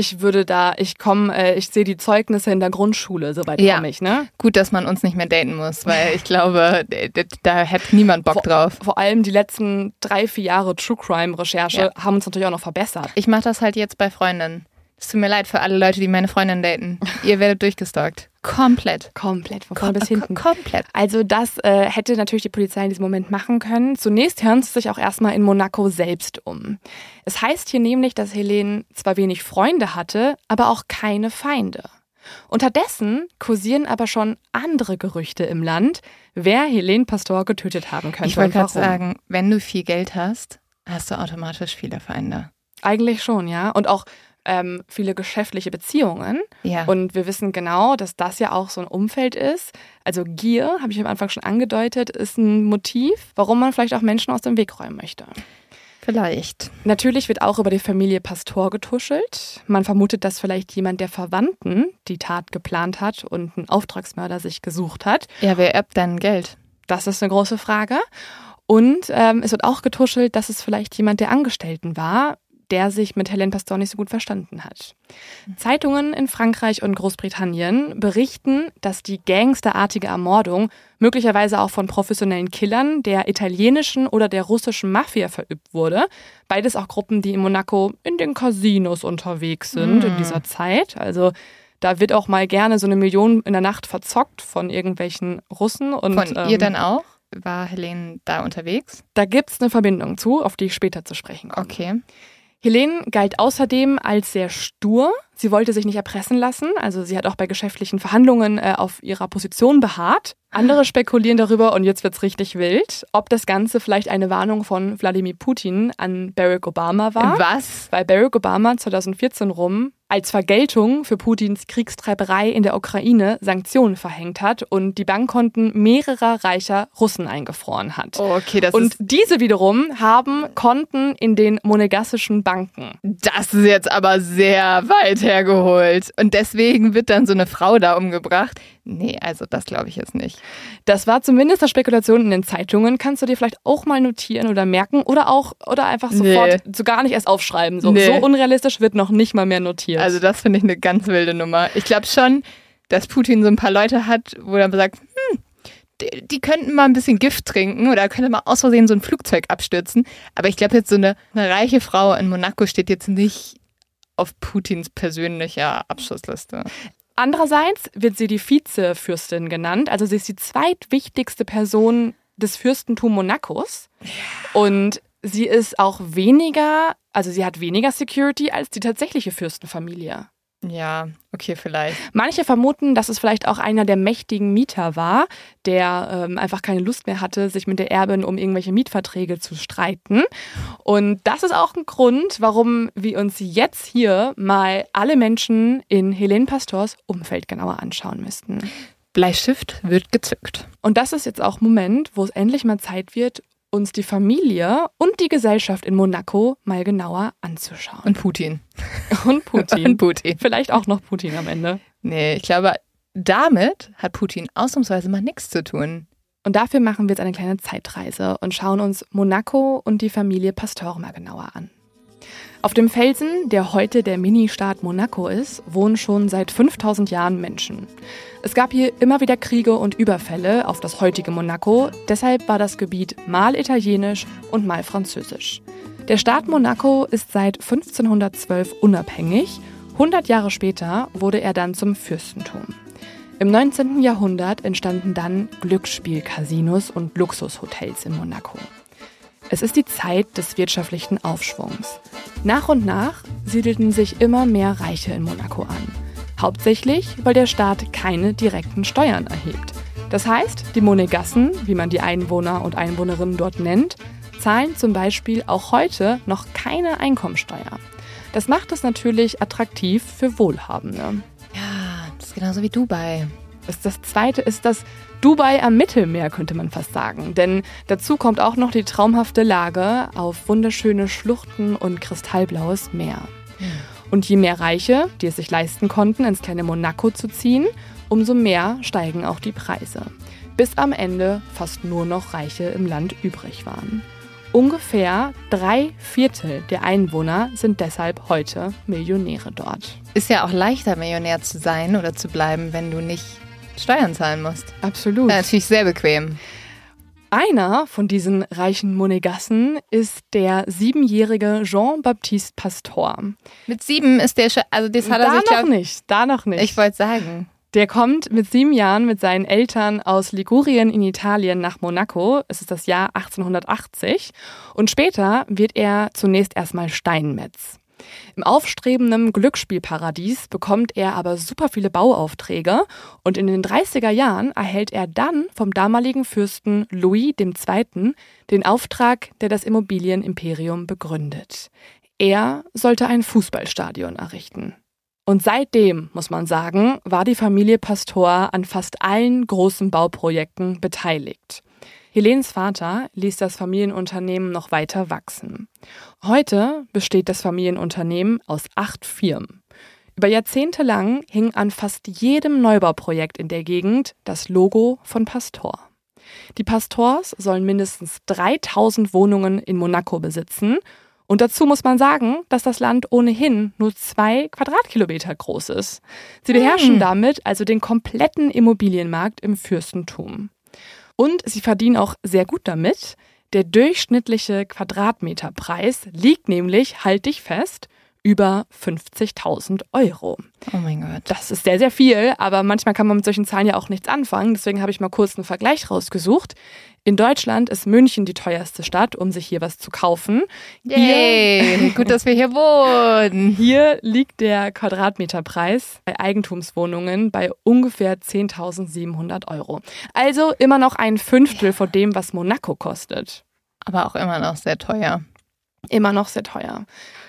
sehe die Zeugnisse in der Grundschule, soweit komme ich, ne? Gut, dass man uns nicht mehr daten muss, weil ich glaube, da hätte niemand Bock drauf. Vor allem die letzten 3-4 Jahre True Crime Recherche haben uns natürlich auch noch verbessert. Ich mache das halt jetzt bei Freundinnen. Es tut mir leid für alle Leute, die meine Freundin daten. Ihr werdet durchgestalkt. Komplett. Von vorne bis hinten. Komplett. Also das hätte natürlich die Polizei in diesem Moment machen können. Zunächst hören sie sich auch erstmal in Monaco selbst um. Es heißt hier nämlich, dass Helene zwar wenig Freunde hatte, aber auch keine Feinde. Unterdessen kursieren aber schon andere Gerüchte im Land, wer Helene Pastor getötet haben könnte. Ich wollte gerade sagen, wenn du viel Geld hast, hast du automatisch viele Feinde. Eigentlich schon, ja. Und auch viele geschäftliche Beziehungen. Ja. Und wir wissen genau, dass das ja auch so ein Umfeld ist. Also Gier, habe ich am Anfang schon angedeutet, ist ein Motiv, warum man vielleicht auch Menschen aus dem Weg räumen möchte. Vielleicht. Natürlich wird auch über die Familie Pastor getuschelt. Man vermutet, dass vielleicht jemand der Verwandten die Tat geplant hat und einen Auftragsmörder sich gesucht hat. Ja, wer erbt dann Geld? Das ist eine große Frage. Und es wird auch getuschelt, dass es vielleicht jemand der Angestellten war, der sich mit Helene Pastor nicht so gut verstanden hat. Zeitungen in Frankreich und Großbritannien berichten, dass die gangsterartige Ermordung möglicherweise auch von professionellen Killern der italienischen oder der russischen Mafia verübt wurde. Beides auch Gruppen, die in Monaco in den Casinos unterwegs sind in dieser Zeit. Also da wird auch mal gerne so 1 Million in der Nacht verzockt von irgendwelchen Russen. Und, von ihr dann auch? War Helene da unterwegs? Da gibt es eine Verbindung zu, auf die ich später zu sprechen komme. Okay. Helene galt außerdem als sehr stur. Sie wollte sich nicht erpressen lassen. Also sie hat auch bei geschäftlichen Verhandlungen auf ihrer Position beharrt. Andere spekulieren darüber, und jetzt wird's richtig wild, ob das Ganze vielleicht eine Warnung von Wladimir Putin an Barack Obama war. Was? Weil Barack Obama 2014 rum als Vergeltung für Putins Kriegstreiberei in der Ukraine Sanktionen verhängt hat und die Bankkonten mehrerer reicher Russen eingefroren hat. Oh, okay, und diese wiederum haben Konten in den monegassischen Banken. Das ist jetzt aber sehr weit hergeholt. Und deswegen wird dann so eine Frau da umgebracht. Nee, also das glaube ich jetzt nicht. Das war zumindest eine Spekulation in den Zeitungen. Kannst du dir vielleicht auch mal notieren oder merken oder einfach sofort so gar nicht erst aufschreiben. So unrealistisch wird noch nicht mal mehr notiert. Also das finde ich eine ganz wilde Nummer. Ich glaube schon, dass Putin so ein paar Leute hat, wo er sagt, die könnten mal ein bisschen Gift trinken oder könnte mal aus Versehen so ein Flugzeug abstürzen. Aber ich glaube jetzt so eine reiche Frau in Monaco steht jetzt nicht auf Putins persönlicher Abschussliste. Andererseits wird sie die Vizefürstin genannt. Also sie ist die zweitwichtigste Person des Fürstentums Monacos. Und sie ist auch sie hat weniger Security als die tatsächliche Fürstenfamilie. Ja, okay, vielleicht. Manche vermuten, dass es vielleicht auch einer der mächtigen Mieter war, der einfach keine Lust mehr hatte, sich mit der Erbin um irgendwelche Mietverträge zu streiten. Und das ist auch ein Grund, warum wir uns jetzt hier mal alle Menschen in Helene Pastors Umfeld genauer anschauen müssten. Bleistift wird gezückt. Und das ist jetzt auch ein Moment, wo es endlich mal Zeit wird, uns die Familie und die Gesellschaft in Monaco mal genauer anzuschauen. Und Putin. Und Putin. Und Putin. Vielleicht auch noch Putin am Ende. Nee, ich glaube, damit hat Putin ausnahmsweise mal nichts zu tun. Und dafür machen wir jetzt eine kleine Zeitreise und schauen uns Monaco und die Familie Pastor mal genauer an. Auf dem Felsen, der heute der Ministaat Monaco ist, wohnen schon seit 5000 Jahren Menschen. Es gab hier immer wieder Kriege und Überfälle auf das heutige Monaco, deshalb war das Gebiet mal italienisch und mal französisch. Der Staat Monaco ist seit 1512 unabhängig, 100 Jahre später wurde er dann zum Fürstentum. Im 19. Jahrhundert entstanden dann Glücksspielcasinos und Luxushotels in Monaco. Es ist die Zeit des wirtschaftlichen Aufschwungs. Nach und nach siedelten sich immer mehr Reiche in Monaco an. Hauptsächlich, weil der Staat keine direkten Steuern erhebt. Das heißt, die Monegassen, wie man die Einwohner und Einwohnerinnen dort nennt, zahlen zum Beispiel auch heute noch keine Einkommensteuer. Das macht es natürlich attraktiv für Wohlhabende. Ja, das ist genauso wie Dubai. Das zweite ist das Dubai am Mittelmeer, könnte man fast sagen. Denn dazu kommt auch noch die traumhafte Lage auf wunderschöne Schluchten und kristallblaues Meer. Und je mehr Reiche, die es sich leisten konnten, ins kleine Monaco zu ziehen, umso mehr steigen auch die Preise. Bis am Ende fast nur noch Reiche im Land übrig waren. Ungefähr 3/4 der Einwohner sind deshalb heute Millionäre dort. Ist ja auch leichter, Millionär zu sein oder zu bleiben, wenn du nicht Steuern zahlen musst. Absolut. Ja, natürlich sehr bequem. Einer von diesen reichen Monegassen ist der 7-jährige Jean-Baptiste Pastor. Mit 7 ist der schon, also das hat er sich, Da noch nicht. Ich wollte sagen. Der kommt mit 7 Jahren mit seinen Eltern aus Ligurien in Italien nach Monaco. Es ist das Jahr 1880. Und später wird er zunächst erstmal Steinmetz. Im aufstrebenden Glücksspielparadies bekommt er aber super viele Bauaufträge und in den 30er Jahren erhält er dann vom damaligen Fürsten Louis II. Den Auftrag, der das Immobilienimperium begründet. Er sollte ein Fußballstadion errichten. Und seitdem, muss man sagen, war die Familie Pastor an fast allen großen Bauprojekten beteiligt. Helenes Vater ließ das Familienunternehmen noch weiter wachsen. Heute besteht das Familienunternehmen aus 8 Firmen. Über Jahrzehnte lang hing an fast jedem Neubauprojekt in der Gegend das Logo von Pastor. Die Pastors sollen mindestens 3000 Wohnungen in Monaco besitzen. Und dazu muss man sagen, dass das Land ohnehin nur 2 Quadratkilometer groß ist. Sie beherrschen damit also den kompletten Immobilienmarkt im Fürstentum. Und sie verdienen auch sehr gut damit. Der durchschnittliche Quadratmeterpreis liegt nämlich, halt dich fest, über 50.000 Euro. Oh mein Gott. Das ist sehr, sehr viel, aber manchmal kann man mit solchen Zahlen ja auch nichts anfangen. Deswegen habe ich mal kurz einen Vergleich rausgesucht. In Deutschland ist München die teuerste Stadt, um sich hier was zu kaufen. Yay, gut, dass wir hier wohnen. Hier liegt der Quadratmeterpreis bei Eigentumswohnungen bei ungefähr 10.700 Euro. Also immer noch ein Fünftel von dem, was Monaco kostet. Aber auch immer noch sehr teuer. Immer noch sehr teuer.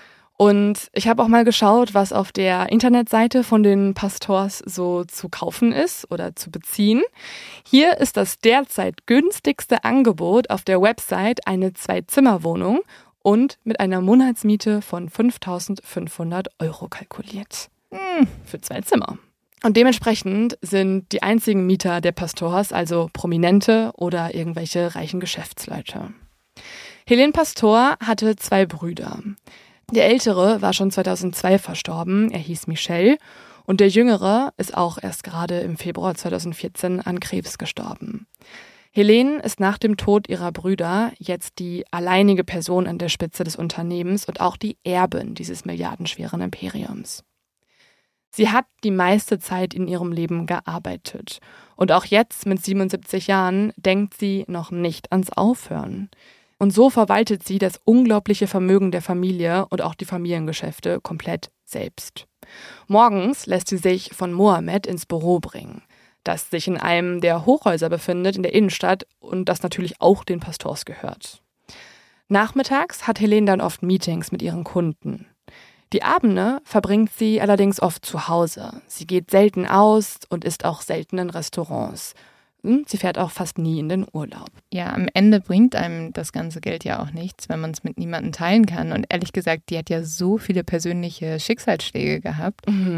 Und ich habe auch mal geschaut, was auf der Internetseite von den Pastors so zu kaufen ist oder zu beziehen. Hier ist das derzeit günstigste Angebot auf der Website eine 2-Zimmer-Wohnung und mit einer Monatsmiete von 5.500 Euro kalkuliert. Für 2 Zimmer. Und dementsprechend sind die einzigen Mieter der Pastors also Prominente oder irgendwelche reichen Geschäftsleute. Helene Pastor hatte 2 Brüder. Der Ältere war schon 2002 verstorben, er hieß Michel, und der Jüngere ist auch erst gerade im Februar 2014 an Krebs gestorben. Helene ist nach dem Tod ihrer Brüder jetzt die alleinige Person an der Spitze des Unternehmens und auch die Erbin dieses milliardenschweren Imperiums. Sie hat die meiste Zeit in ihrem Leben gearbeitet und auch jetzt mit 77 Jahren denkt sie noch nicht ans Aufhören. Und so verwaltet sie das unglaubliche Vermögen der Familie und auch die Familiengeschäfte komplett selbst. Morgens lässt sie sich von Mohammed ins Büro bringen, das sich in einem der Hochhäuser befindet in der Innenstadt und das natürlich auch den Pastors gehört. Nachmittags hat Helene dann oft Meetings mit ihren Kunden. Die Abende verbringt sie allerdings oft zu Hause. Sie geht selten aus und isst auch selten in Restaurants. Sie fährt auch fast nie in den Urlaub. Ja, am Ende bringt einem das ganze Geld ja auch nichts, wenn man es mit niemandem teilen kann. Und ehrlich gesagt, die hat ja so viele persönliche Schicksalsschläge gehabt,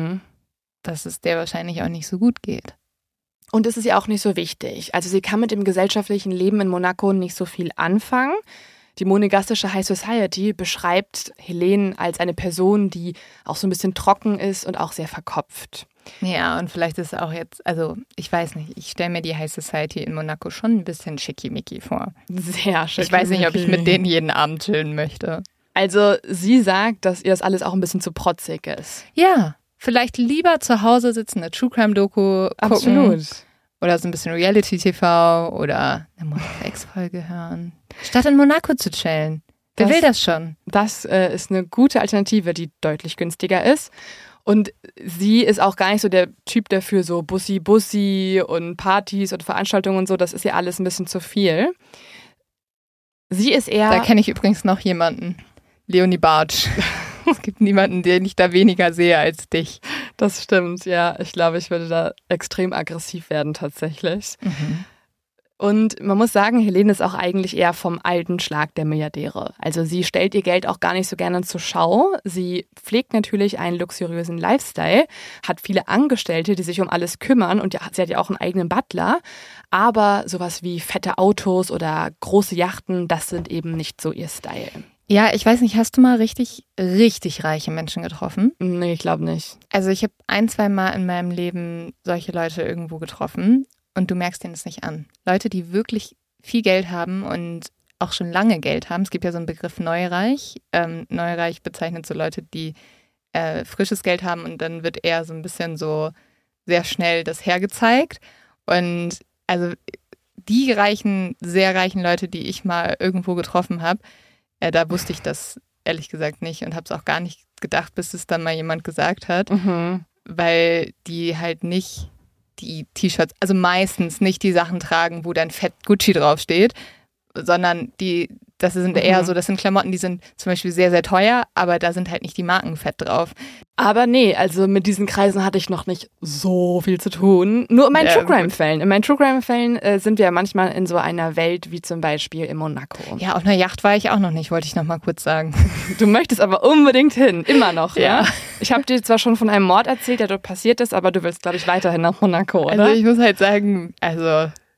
dass es der wahrscheinlich auch nicht so gut geht. Und es ist ja auch nicht so wichtig. Also sie kann mit dem gesellschaftlichen Leben in Monaco nicht so viel anfangen. Die monegassische High Society beschreibt Helene als eine Person, die auch so ein bisschen trocken ist und auch sehr verkopft. Ja, und vielleicht ist es auch jetzt, also ich weiß nicht, ich stelle mir die High Society in Monaco schon ein bisschen schickimicki vor. Sehr schickimicki. Ich weiß nicht, ob ich mit denen jeden Abend chillen möchte. Also sie sagt, dass ihr das alles auch ein bisschen zu protzig ist. Ja, vielleicht lieber zu Hause sitzen, eine True Crime Doku gucken. Absolut. Oder so ein bisschen Reality-TV oder eine Mord-X-Folge hören. Statt in Monaco zu chillen. Wer will das schon? Das ist eine gute Alternative, die deutlich günstiger ist. Und sie ist auch gar nicht so der Typ dafür, so Bussi und Partys und Veranstaltungen und so. Das ist ihr alles ein bisschen zu viel. Sie ist eher... Da kenne ich übrigens noch jemanden. Leonie Bartsch. Es gibt niemanden, den ich da weniger sehe als dich. Das stimmt, ja. Ich glaube, ich würde da extrem aggressiv werden tatsächlich. Und man muss sagen, Helene ist auch eigentlich eher vom alten Schlag der Milliardäre. Also sie stellt ihr Geld auch gar nicht so gerne zur Schau. Sie pflegt natürlich einen luxuriösen Lifestyle, hat viele Angestellte, die sich um alles kümmern und sie hat ja auch einen eigenen Butler. Aber sowas wie fette Autos oder große Yachten, das sind eben nicht so ihr Style. Ja, ich weiß nicht, hast du mal richtig reiche Menschen getroffen? Nee, ich glaube nicht. Also ich habe 1-2 Mal in meinem Leben solche Leute irgendwo getroffen und du merkst denen es nicht an. Leute, die wirklich viel Geld haben und auch schon lange Geld haben. Es gibt ja so einen Begriff Neureich. Neureich bezeichnet so Leute, die frisches Geld haben und dann wird eher so ein bisschen so sehr schnell das hergezeigt. Und also die sehr reichen Leute, die ich mal irgendwo getroffen habe, da wusste ich das ehrlich gesagt nicht und habe es auch gar nicht gedacht, bis es dann mal jemand gesagt hat, weil die halt nicht die T-Shirts, also meistens nicht die Sachen tragen, wo dann fett Gucci draufsteht, sondern das sind eher so, das sind Klamotten, die sind zum Beispiel sehr, sehr teuer, aber da sind halt nicht die Marken fett drauf. Aber nee, also mit diesen Kreisen hatte ich noch nicht so viel zu tun. Nur in meinen True Crime-Fällen. In meinen True Crime-Fällen sind wir ja manchmal in so einer Welt wie zum Beispiel in Monaco. Ja, auf einer Yacht war ich auch noch nicht, wollte ich noch mal kurz sagen. Du möchtest aber unbedingt hin, immer noch, ja? Ich habe dir zwar schon von einem Mord erzählt, der dort passiert ist, aber du willst, glaube ich, weiterhin nach Monaco, oder? Also ich muss halt sagen, also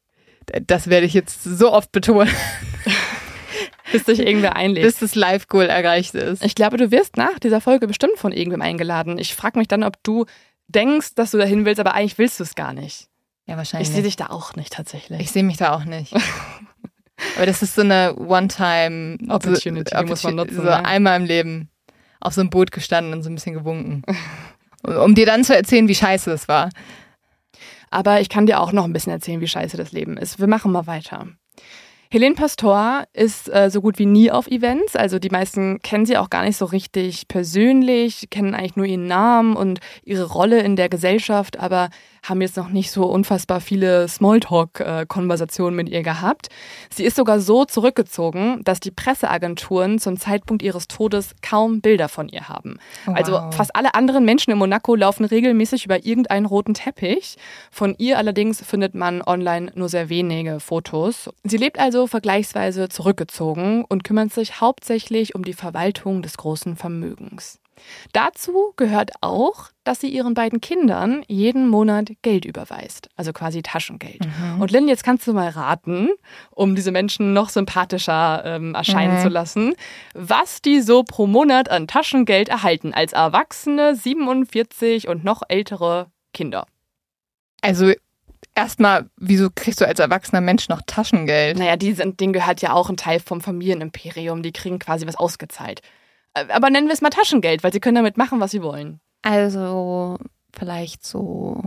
Das werde ich jetzt so oft betonen. Bis dich irgendwer einlädt. Bis das Live-Goal erreicht ist. Ich glaube, du wirst nach dieser Folge bestimmt von irgendwem eingeladen. Ich frage mich dann, ob du denkst, dass du dahin willst, aber eigentlich willst du es gar nicht. Ja, wahrscheinlich. Ich sehe dich da auch nicht tatsächlich. Ich sehe mich da auch nicht. Aber das ist so eine One-Time Opportunity, die muss man nutzen. So einmal im Leben auf so einem Boot gestanden und so ein bisschen gewunken. Um dir dann zu erzählen, wie scheiße es war. Aber ich kann dir auch noch ein bisschen erzählen, wie scheiße das Leben ist. Wir machen mal weiter. Helene Pastor ist so gut wie nie auf Events, also die meisten kennen sie auch gar nicht so richtig persönlich, kennen eigentlich nur ihren Namen und ihre Rolle in der Gesellschaft, aber haben jetzt noch nicht so unfassbar viele Smalltalk-Konversationen mit ihr gehabt. Sie ist sogar so zurückgezogen, dass die Presseagenturen zum Zeitpunkt ihres Todes kaum Bilder von ihr haben. Wow. Also fast alle anderen Menschen in Monaco laufen regelmäßig über irgendeinen roten Teppich. Von ihr allerdings findet man online nur sehr wenige Fotos. Sie lebt also vergleichsweise zurückgezogen und kümmert sich hauptsächlich um die Verwaltung des großen Vermögens. Dazu gehört auch, dass sie ihren beiden Kindern jeden Monat Geld überweist, also quasi Taschengeld. Mhm. Und Lynn, jetzt kannst du mal raten, um diese Menschen noch sympathischer erscheinen zu lassen, was die so pro Monat an Taschengeld erhalten als Erwachsene, 47 und noch ältere Kinder. Also erstmal, wieso kriegst du als erwachsener Mensch noch Taschengeld? Naja, denen gehört ja auch ein Teil vom Familienimperium, die kriegen quasi was ausgezahlt. Aber nennen wir es mal Taschengeld, weil sie können damit machen, was sie wollen. Also vielleicht so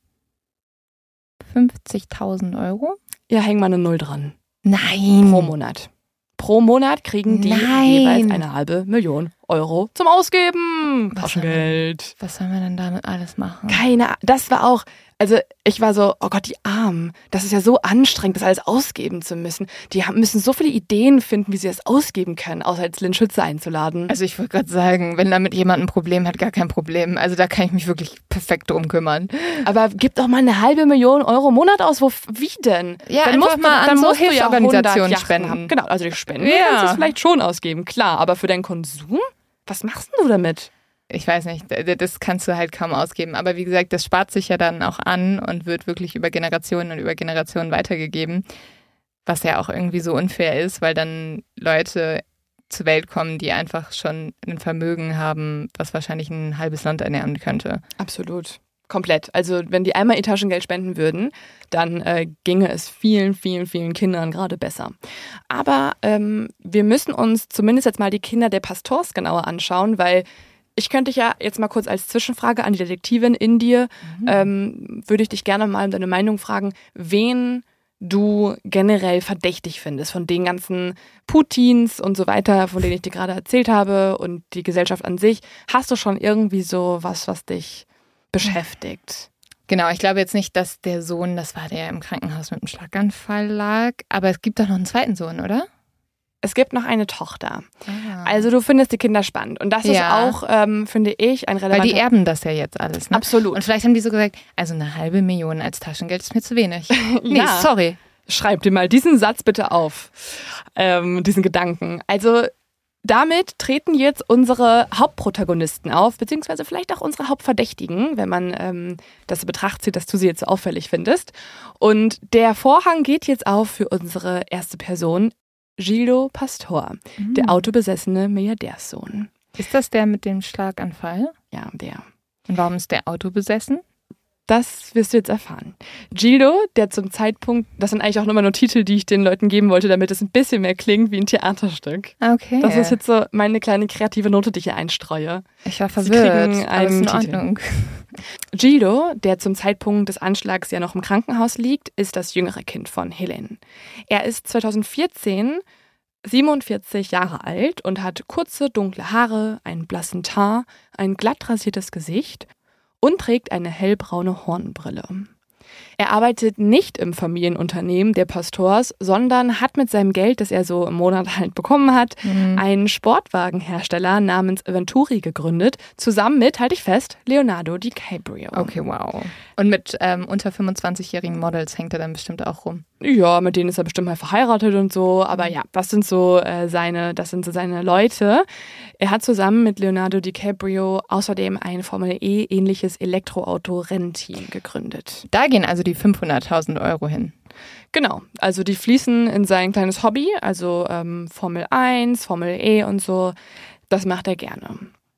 50.000 Euro? Ja, häng mal eine Null dran. Nein. Pro Monat. Pro Monat kriegen die jeweils 500.000 Euro zum Ausgeben. Taschengeld. Was sollen wir denn damit alles machen? Keine Ahnung. Das war auch, also ich war so, oh Gott, die Armen. Das ist ja so anstrengend, das alles ausgeben zu müssen. Die müssen so viele Ideen finden, wie sie das ausgeben können, außer als Lynn Schütze einzuladen. Also ich wollte gerade sagen, wenn damit jemand ein Problem hat, gar kein Problem. Also da kann ich mich wirklich perfekt drum kümmern. Aber gib doch mal 500.000 Euro im Monat aus. Wie denn? Ja, dann einfach mal an so Hilfsorganisationen ja spenden. Genau, also die Spenden kannst du vielleicht schon ausgeben, klar. Aber für deinen Konsum? Was machst du damit? Ich weiß nicht, das kannst du halt kaum ausgeben. Aber wie gesagt, das spart sich ja dann auch an und wird wirklich über Generationen und über Generationen weitergegeben. Was ja auch irgendwie so unfair ist, weil dann Leute zur Welt kommen, die einfach schon ein Vermögen haben, was wahrscheinlich ein halbes Land ernähren könnte. Absolut. Komplett. Also wenn die einmal ihr Taschengeld spenden würden, dann ginge es vielen, vielen, vielen Kindern gerade besser. Aber wir müssen uns zumindest jetzt mal die Kinder der Pastors genauer anschauen, weil ich könnte dich ja jetzt mal kurz als Zwischenfrage an die Detektivin in dir, würde ich dich gerne mal um deine Meinung fragen, wen du generell verdächtig findest von den ganzen Putins und so weiter, von denen ich dir gerade erzählt habe und die Gesellschaft an sich. Hast du schon irgendwie so was dich beschäftigt? Genau, ich glaube jetzt nicht, dass der Sohn, das war der im Krankenhaus mit einem Schlaganfall lag, aber es gibt doch noch einen zweiten Sohn, oder? Es gibt noch eine Tochter. Also du findest die Kinder spannend. Und das ist auch, finde ich, ein relevanter... Weil die erben das ja jetzt alles, ne? Absolut. Und vielleicht haben die so gesagt, also 500.000 als Taschengeld ist mir zu wenig. Nee, Ja. sorry. Schreib dir mal diesen Satz bitte auf, diesen Gedanken. Also damit treten jetzt unsere Hauptprotagonisten auf, beziehungsweise vielleicht auch unsere Hauptverdächtigen, wenn man das in Betracht zieht, dass du sie jetzt so auffällig findest. Und der Vorhang geht jetzt auf für unsere erste Person, Gildo Pastor, der autobesessene Milliardärssohn. Ist das der mit dem Schlaganfall? Ja, der. Und warum ist der autobesessen? Das wirst du jetzt erfahren. Gildo, der zum Zeitpunkt, das sind eigentlich auch nochmal nur Titel, die ich den Leuten geben wollte, damit es ein bisschen mehr klingt wie ein Theaterstück. Okay. Das ist jetzt so meine kleine kreative Note, die ich hier einstreue. Ich war Sie verwirrt, kriegen aber ist in einen Titel. Ordnung. Gildo, der zum Zeitpunkt des Anschlags ja noch im Krankenhaus liegt, ist das jüngere Kind von Helene. Er ist 2014 47 Jahre alt und hat kurze, dunkle Haare, einen blassen Teint, ein glatt rasiertes Gesicht und trägt eine hellbraune Hornbrille. Er arbeitet nicht im Familienunternehmen der Pastors, sondern hat mit seinem Geld, das er so im Monat halt bekommen hat, einen Sportwagenhersteller namens Venturi gegründet, zusammen mit, halte ich fest, Leonardo DiCaprio. Okay, wow. Und mit unter 25-jährigen Models hängt er dann bestimmt auch rum. Ja, mit denen ist er bestimmt mal verheiratet und so. Aber ja, das sind so seine Leute. Er hat zusammen mit Leonardo DiCaprio außerdem ein Formel-E-ähnliches Elektroauto-Rennteam gegründet. Da gehen gehen also die 500.000 Euro hin? Genau, also die fließen in sein kleines Hobby, also Formel 1, Formel E und so, das macht er gerne.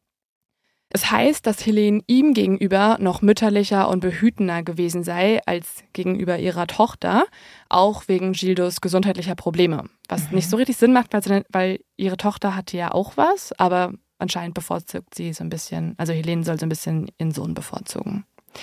Es heißt, dass Helene ihm gegenüber noch mütterlicher und behütender gewesen sei als gegenüber ihrer Tochter, auch wegen Gildos gesundheitlicher Probleme. Was nicht so richtig Sinn macht, weil ihre Tochter hatte ja auch was, aber anscheinend bevorzugt sie so ein bisschen, also Helene soll so ein bisschen ihren Sohn bevorzugen.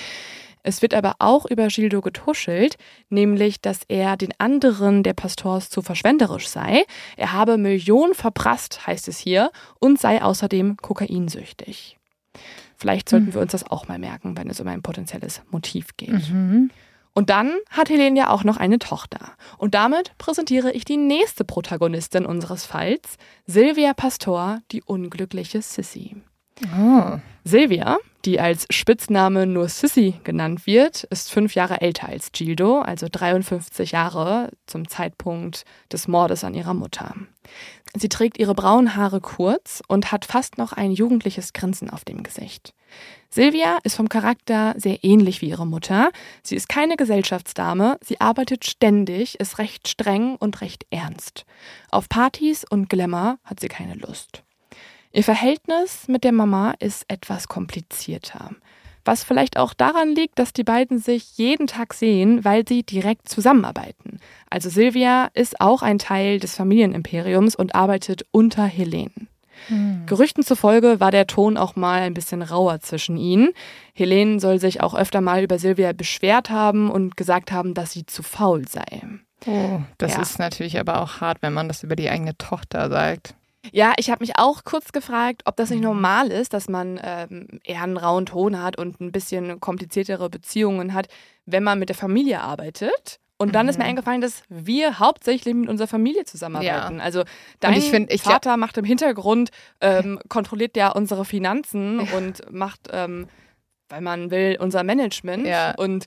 Es wird aber auch über Gildo getuschelt, nämlich, dass er den anderen der Pastors zu verschwenderisch sei. Er habe Millionen verprasst, heißt es hier, und sei außerdem kokainsüchtig. Vielleicht sollten wir uns das auch mal merken, wenn es um ein potenzielles Motiv geht. Und dann hat Helene ja auch noch eine Tochter. Und damit präsentiere ich die nächste Protagonistin unseres Falls, Sylvia Pastor, die unglückliche Sissy. Oh. Sylvia, die als Spitzname nur Sissy genannt wird, ist 5 Jahre älter als Gildo, also 53 Jahre zum Zeitpunkt des Mordes an ihrer Mutter. Sie trägt ihre braunen Haare kurz und hat fast noch ein jugendliches Grinsen auf dem Gesicht. Sylvia ist vom Charakter sehr ähnlich wie ihre Mutter. Sie ist keine Gesellschaftsdame, sie arbeitet ständig, ist recht streng und recht ernst. Auf Partys und Glamour hat sie keine Lust. Ihr Verhältnis mit der Mama ist etwas komplizierter. Was vielleicht auch daran liegt, dass die beiden sich jeden Tag sehen, weil sie direkt zusammenarbeiten. Also Sylvia ist auch ein Teil des Familienimperiums und arbeitet unter Helene. Gerüchten zufolge war der Ton auch mal ein bisschen rauer zwischen ihnen. Helene soll sich auch öfter mal über Sylvia beschwert haben und gesagt haben, dass sie zu faul sei. Oh, das ist natürlich aber auch hart, wenn man das über die eigene Tochter sagt. Ja, ich habe mich auch kurz gefragt, ob das nicht normal ist, dass man eher einen rauen Ton hat und ein bisschen kompliziertere Beziehungen hat, wenn man mit der Familie arbeitet. Und dann ist mir eingefallen, dass wir hauptsächlich mit unserer Familie zusammenarbeiten. Ja. Also dein Vater macht im Hintergrund, kontrolliert ja unsere Finanzen und macht, weil man will, unser Management. Ja. Und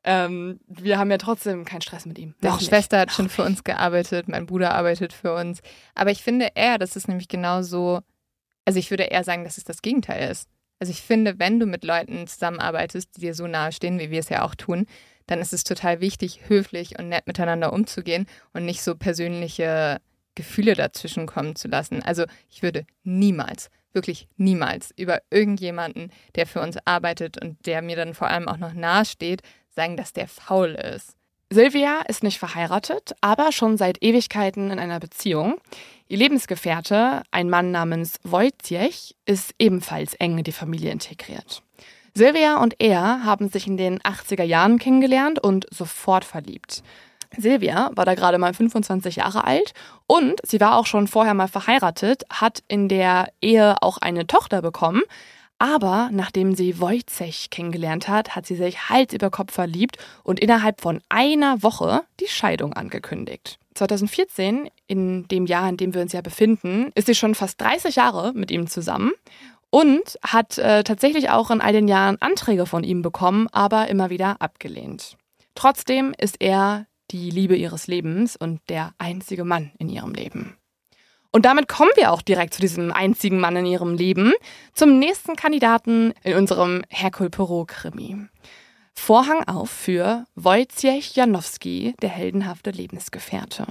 wir haben ja trotzdem keinen Stress mit ihm. Meine Schwester hat schon für uns gearbeitet, mein Bruder arbeitet für uns. Aber ich finde eher, dass es nämlich genauso, also ich würde eher sagen, dass es das Gegenteil ist. Also ich finde, wenn du mit Leuten zusammenarbeitest, die dir so nahe stehen, wie wir es ja auch tun, dann ist es total wichtig, höflich und nett miteinander umzugehen und nicht so persönliche Gefühle dazwischen kommen zu lassen. Also ich würde niemals, wirklich niemals über irgendjemanden, der für uns arbeitet und der mir dann vor allem auch noch nahe steht, sagen, dass der faul ist. Sylvia ist nicht verheiratet, aber schon seit Ewigkeiten in einer Beziehung. Ihr Lebensgefährte, ein Mann namens Wojciech, ist ebenfalls eng in die Familie integriert. Sylvia und er haben sich in den 80er Jahren kennengelernt und sofort verliebt. Sylvia war da gerade mal 25 Jahre alt und sie war auch schon vorher mal verheiratet, hat in der Ehe auch eine Tochter bekommen. Aber nachdem sie Wojciech kennengelernt hat, hat sie sich Hals über Kopf verliebt und innerhalb von einer Woche die Scheidung angekündigt. 2014, in dem Jahr, in dem wir uns ja befinden, ist sie schon fast 30 Jahre mit ihm zusammen und hat tatsächlich auch in all den Jahren Anträge von ihm bekommen, aber immer wieder abgelehnt. Trotzdem ist er die Liebe ihres Lebens und der einzige Mann in ihrem Leben. Und damit kommen wir auch direkt zu diesem einzigen Mann in ihrem Leben, zum nächsten Kandidaten in unserem Hercule Poirot-Krimi. Vorhang auf für Wojciech Janowski, der heldenhafte Lebensgefährte.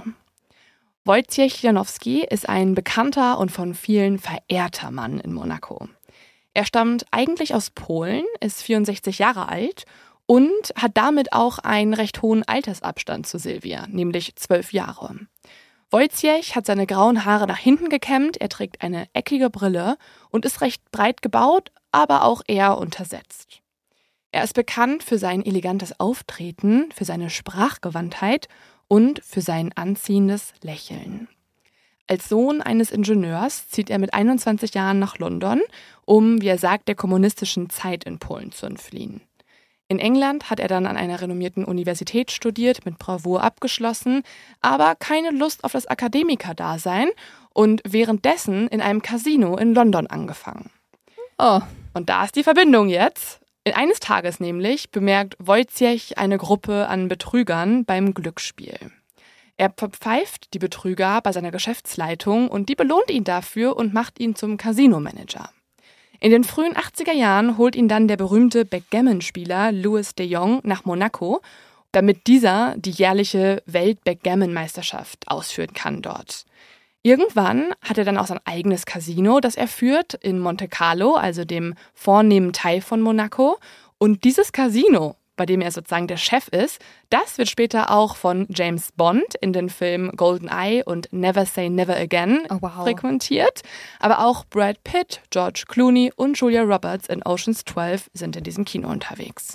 Wojciech Janowski ist ein bekannter und von vielen verehrter Mann in Monaco. Er stammt eigentlich aus Polen, ist 64 Jahre alt und hat damit auch einen recht hohen Altersabstand zu Sylvia, nämlich 12 Jahre. Wojciech hat seine grauen Haare nach hinten gekämmt, er trägt eine eckige Brille und ist recht breit gebaut, aber auch eher untersetzt. Er ist bekannt für sein elegantes Auftreten, für seine Sprachgewandtheit und für sein anziehendes Lächeln. Als Sohn eines Ingenieurs zieht er mit 21 Jahren nach London, um, wie er sagt, der kommunistischen Zeit in Polen zu entfliehen. In England hat er dann an einer renommierten Universität studiert, mit Bravour abgeschlossen, aber keine Lust auf das Akademikerdasein und währenddessen in einem Casino in London angefangen. Oh, und da ist die Verbindung jetzt. Eines Tages nämlich bemerkt Wojciech eine Gruppe an Betrügern beim Glücksspiel. Er verpfeift die Betrüger bei seiner Geschäftsleitung und die belohnt ihn dafür und macht ihn zum Casinomanager. In den frühen 80er Jahren holt ihn dann der berühmte Backgammon-Spieler Louis de Jong nach Monaco, damit dieser die jährliche Welt-Backgammon-Meisterschaft ausführen kann dort. Irgendwann hat er dann auch sein eigenes Casino, das er führt in Monte Carlo, also dem vornehmen Teil von Monaco. Und dieses Casino, bei dem er sozusagen der Chef ist, das wird später auch von James Bond in den Filmen GoldenEye und Never Say Never Again frequentiert. Aber auch Brad Pitt, George Clooney und Julia Roberts in Ocean's 12 sind in diesem Kino unterwegs.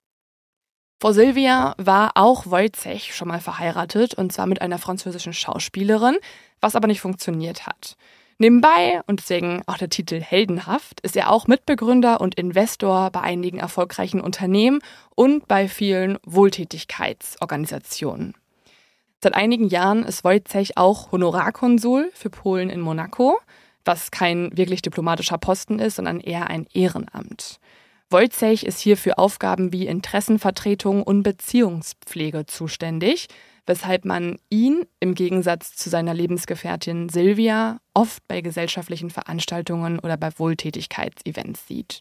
Vor Sylvia war auch Wojciech schon mal verheiratet, und zwar mit einer französischen Schauspielerin, was aber nicht funktioniert hat. Nebenbei, und deswegen auch der Titel Heldenhaft, ist er auch Mitbegründer und Investor bei einigen erfolgreichen Unternehmen und bei vielen Wohltätigkeitsorganisationen. Seit einigen Jahren ist Wojciech auch Honorarkonsul für Polen in Monaco, was kein wirklich diplomatischer Posten ist, sondern eher ein Ehrenamt. Wojciech ist hier für Aufgaben wie Interessenvertretung und Beziehungspflege zuständig, weshalb man ihn im Gegensatz zu seiner Lebensgefährtin Sylvia oft bei gesellschaftlichen Veranstaltungen oder bei Wohltätigkeitsevents sieht.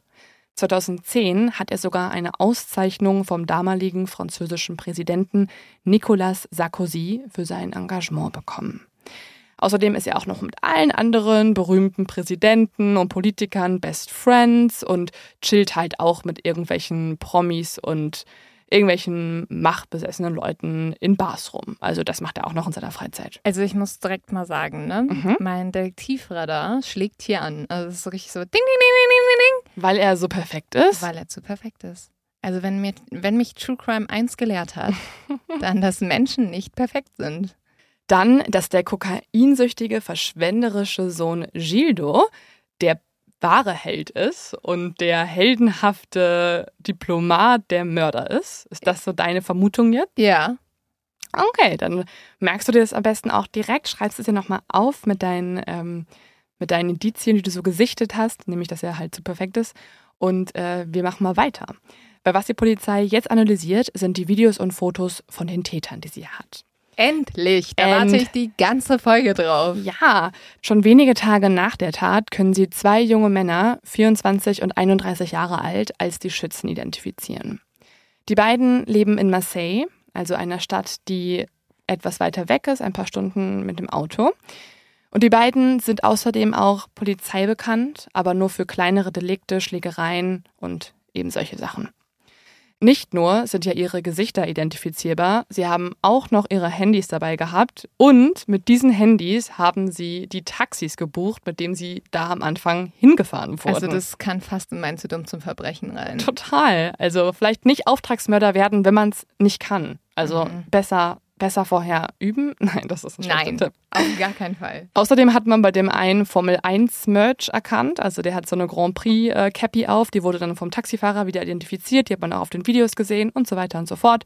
2010 hat er sogar eine Auszeichnung vom damaligen französischen Präsidenten Nicolas Sarkozy für sein Engagement bekommen. Außerdem ist er auch noch mit allen anderen berühmten Präsidenten und Politikern Best Friends und chillt halt auch mit irgendwelchen Promis und irgendwelchen machtbesessenen Leuten in Bars rum. Also das macht er auch noch in seiner Freizeit. Also ich muss direkt mal sagen, ne? Mein Detektivradar schlägt hier an. Also es ist so richtig so ding, ding, ding, ding, ding, ding. Weil er so perfekt ist? Weil er zu perfekt ist. Also wenn mich True Crime eins gelehrt hat, dann, dass Menschen nicht perfekt sind. Dann, dass der kokainsüchtige, verschwenderische Sohn Gildo der wahre Held ist und der heldenhafte Diplomat der Mörder ist. Ist das so deine Vermutung jetzt? Ja. Okay, dann merkst du dir das am besten auch direkt, schreibst es dir nochmal auf mit deinen Indizien, die du so gesichtet hast, nämlich, dass er halt so perfekt ist. Und wir machen mal weiter. Weil was die Polizei jetzt analysiert, sind die Videos und Fotos von den Tätern, die sie hat. Endlich, da warte ich die ganze Folge drauf. Ja, schon wenige Tage nach der Tat können sie 2 junge Männer, 24 und 31 Jahre alt, als die Schützen identifizieren. Die beiden leben in Marseille, also einer Stadt, die etwas weiter weg ist, ein paar Stunden mit dem Auto. Und die beiden sind außerdem auch polizeibekannt, aber nur für kleinere Delikte, Schlägereien und eben solche Sachen. Nicht nur sind ja ihre Gesichter identifizierbar, sie haben auch noch ihre Handys dabei gehabt und mit diesen Handys haben sie die Taxis gebucht, mit denen sie da am Anfang hingefahren wurden. Also das kann fast in mein zu dumm zum Verbrechen rein. Total. Also vielleicht nicht Auftragsmörder werden, wenn man es nicht kann. Also besser vorher üben? Nein, das ist ein schlechter Tipp. Auf gar keinen Fall. Außerdem hat man bei dem einen Formel-1-Merch erkannt. Also der hat so eine Grand Prix-Cappy auf. Die wurde dann vom Taxifahrer wieder identifiziert. Die hat man auch auf den Videos gesehen und so weiter und so fort.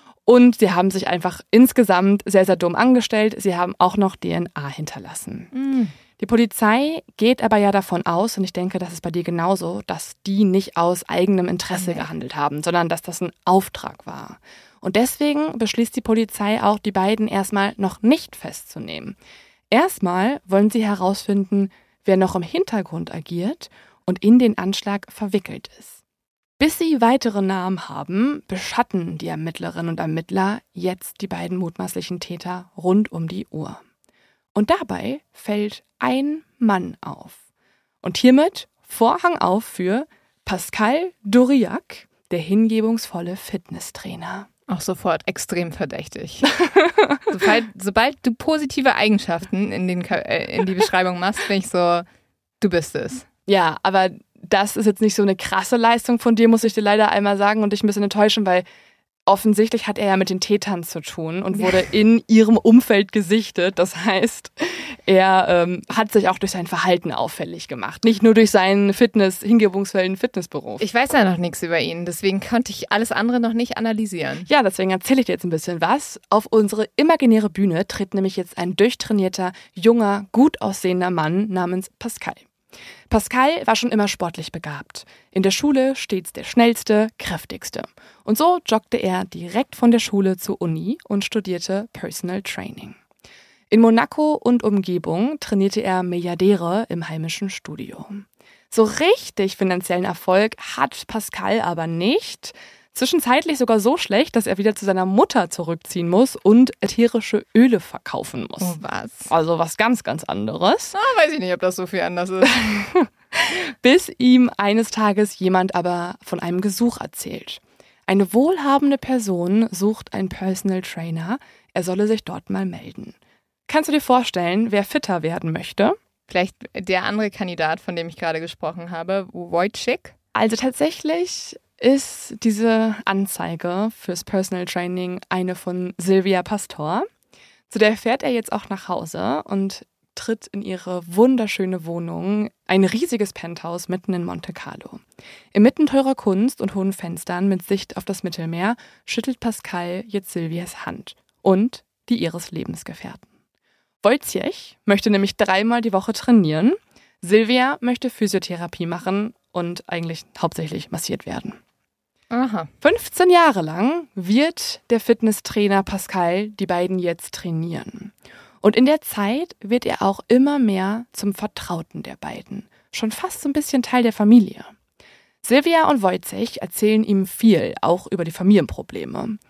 Und sie haben sich einfach insgesamt sehr, sehr dumm angestellt. Sie haben auch noch DNA hinterlassen. Die Polizei geht aber ja davon aus, und ich denke, das ist bei dir genauso, dass die nicht aus eigenem Interesse gehandelt haben, sondern dass das ein Auftrag war. Und deswegen beschließt die Polizei auch, die beiden erstmal noch nicht festzunehmen. Erstmal wollen sie herausfinden, wer noch im Hintergrund agiert und in den Anschlag verwickelt ist. Bis sie weitere Namen haben, beschatten die Ermittlerinnen und Ermittler jetzt die beiden mutmaßlichen Täter rund um die Uhr. Und dabei fällt ein Mann auf. Und hiermit Vorhang auf für Pascal Dauriac, der hingebungsvolle Fitnesstrainer. Auch sofort extrem verdächtig. sobald du positive Eigenschaften in die Beschreibung machst, bin ich so, du bist es. Ja, aber das ist jetzt nicht so eine krasse Leistung von dir, muss ich dir leider einmal sagen und dich ein bisschen enttäuschen, weil offensichtlich hat er ja mit den Tätern zu tun und wurde in ihrem Umfeld gesichtet. Das heißt, er hat sich auch durch sein Verhalten auffällig gemacht. Nicht nur durch seinen hingebungsvollen Fitnessberuf. Ich weiß ja noch nichts über ihn, deswegen konnte ich alles andere noch nicht analysieren. Ja, deswegen erzähle ich dir jetzt ein bisschen was. Auf unsere imaginäre Bühne tritt nämlich jetzt ein durchtrainierter, junger, gut aussehender Mann namens Pascal. Pascal war schon immer sportlich begabt. In der Schule stets der schnellste, kräftigste. Und so joggte er direkt von der Schule zur Uni und studierte Personal Training. In Monaco und Umgebung trainierte er Milliardäre im heimischen Studio. So richtig finanziellen Erfolg hat Pascal aber nicht. Zwischenzeitlich sogar so schlecht, dass er wieder zu seiner Mutter zurückziehen muss und ätherische Öle verkaufen muss. Oh, was? Also was ganz, ganz anderes. Weiß ich nicht, ob das so viel anders ist. Bis ihm eines Tages jemand aber von einem Gesuch erzählt. Eine wohlhabende Person sucht einen Personal Trainer. Er solle sich dort mal melden. Kannst du dir vorstellen, wer fitter werden möchte? Vielleicht der andere Kandidat, von dem ich gerade gesprochen habe, Wojciech? Also tatsächlich ist diese Anzeige fürs Personal Training eine von Silvia Pastor. Zu der fährt er jetzt auch nach Hause und tritt in ihre wunderschöne Wohnung, ein riesiges Penthouse mitten in Monte Carlo. Inmitten teurer Kunst und hohen Fenstern mit Sicht auf das Mittelmeer schüttelt Pascal jetzt Silvias Hand und die ihres Lebensgefährten. Wojciech möchte nämlich 3-mal die Woche trainieren. Silvia möchte Physiotherapie machen und eigentlich hauptsächlich massiert werden. Aha. 15 Jahre lang wird der Fitnesstrainer Pascal die beiden jetzt trainieren. Und in der Zeit wird er auch immer mehr zum Vertrauten der beiden. Schon fast so ein bisschen Teil der Familie. Silvia und Wojciech erzählen ihm viel, auch über die Familienprobleme.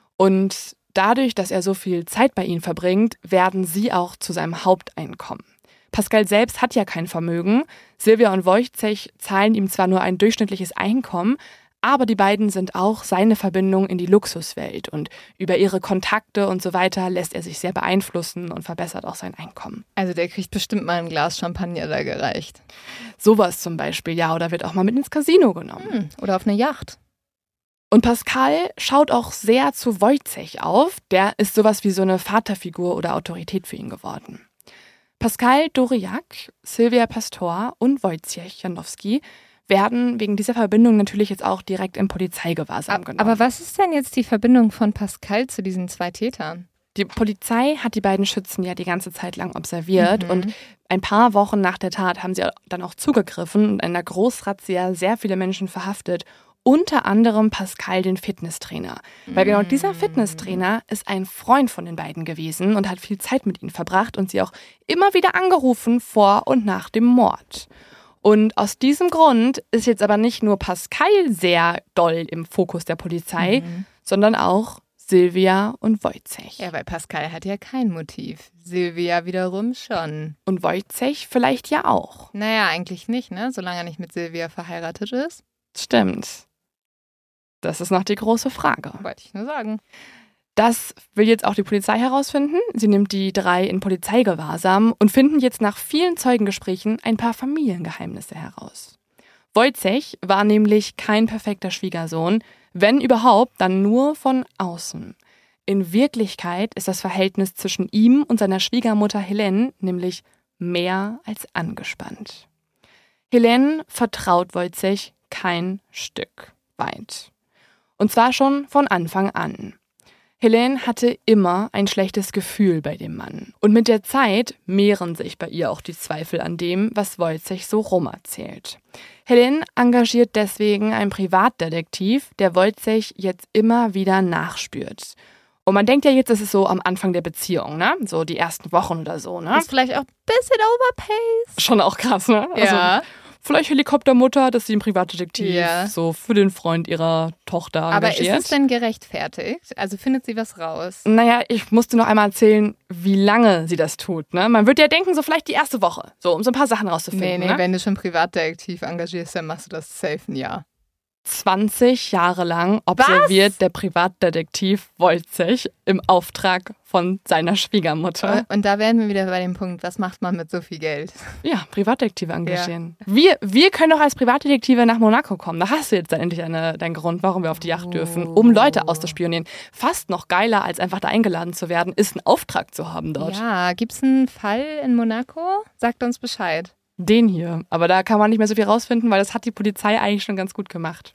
Und dadurch, dass er so viel Zeit bei ihnen verbringt, werden sie auch zu seinem Haupteinkommen. Pascal selbst hat ja kein Vermögen. Silvia und Wojciech zahlen ihm zwar nur ein durchschnittliches Einkommen, aber die beiden sind auch seine Verbindung in die Luxuswelt und über ihre Kontakte und so weiter lässt er sich sehr beeinflussen und verbessert auch sein Einkommen. Also der kriegt bestimmt mal ein Glas Champagner da gereicht. Sowas zum Beispiel, ja, oder wird auch mal mit ins Casino genommen. Oder auf eine Yacht. Und Pascal schaut auch sehr zu Wojciech auf. Der ist sowas wie so eine Vaterfigur oder Autorität für ihn geworden. Pascal Doriak, Silvia Pastor und Wojciech Janowski werden wegen dieser Verbindung natürlich jetzt auch direkt im Polizeigewahrsam genommen. Aber was ist denn jetzt die Verbindung von Pascal zu diesen 2 Tätern? Die Polizei hat die beiden Schützen ja die ganze Zeit lang observiert und ein paar Wochen nach der Tat haben sie dann auch zugegriffen und in einer Großrazzia sehr viele Menschen verhaftet, unter anderem Pascal, den Fitnesstrainer. Weil genau dieser Fitnesstrainer ist ein Freund von den beiden gewesen und hat viel Zeit mit ihnen verbracht und sie auch immer wieder angerufen vor und nach dem Mord. Und aus diesem Grund ist jetzt aber nicht nur Pascal sehr doll im Fokus der Polizei, sondern auch Silvia und Wojciech. Ja, weil Pascal hat ja kein Motiv. Silvia wiederum schon. Und Wojciech vielleicht ja auch. Naja, eigentlich nicht, ne? Solange er nicht mit Silvia verheiratet ist. Stimmt. Das ist noch die große Frage. Wollte ich nur sagen. Das will jetzt auch die Polizei herausfinden. Sie nimmt die 3 in Polizeigewahrsam und finden jetzt nach vielen Zeugengesprächen ein paar Familiengeheimnisse heraus. Wojciech war nämlich kein perfekter Schwiegersohn, wenn überhaupt, dann nur von außen. In Wirklichkeit ist das Verhältnis zwischen ihm und seiner Schwiegermutter Helene nämlich mehr als angespannt. Helene vertraut Wojciech kein Stück weit. Und zwar schon von Anfang an. Helene hatte immer ein schlechtes Gefühl bei dem Mann. Und mit der Zeit mehren sich bei ihr auch die Zweifel an dem, was Wojciech so rumerzählt. Helene engagiert deswegen einen Privatdetektiv, der Wojciech jetzt immer wieder nachspürt. Und man denkt ja jetzt, das ist so am Anfang der Beziehung, ne? So die ersten Wochen oder so, ne? Ist vielleicht auch ein bisschen overpaced. Schon auch krass, ne? Ja. Also, vielleicht Helikoptermutter, dass sie einen Privatdetektiv so für den Freund ihrer Tochter engagiert. Aber ist es denn gerechtfertigt? Also findet sie was raus? Naja, ich musste noch einmal erzählen, wie lange sie das tut. Ne? Man würde ja denken, so vielleicht die erste Woche, so um so ein paar Sachen rauszufinden. Nee, wenn du schon Privatdetektiv engagierst, dann machst du das safe ein Jahr. 20 Jahre lang observiert der Privatdetektiv Wojciech im Auftrag von seiner Schwiegermutter. Und da werden wir wieder bei dem Punkt, was macht man mit so viel Geld? Ja, Privatdetektive engagieren. Ja. Wir können doch als Privatdetektive nach Monaco kommen. Da hast du jetzt dann endlich deinen Grund, warum wir auf die Yacht dürfen, um Leute auszuspionieren. Fast noch geiler, als einfach da eingeladen zu werden, ist einen Auftrag zu haben dort. Ja, gibt's einen Fall in Monaco? Sagt uns Bescheid. Den hier. Aber da kann man nicht mehr so viel rausfinden, weil das hat die Polizei eigentlich schon ganz gut gemacht.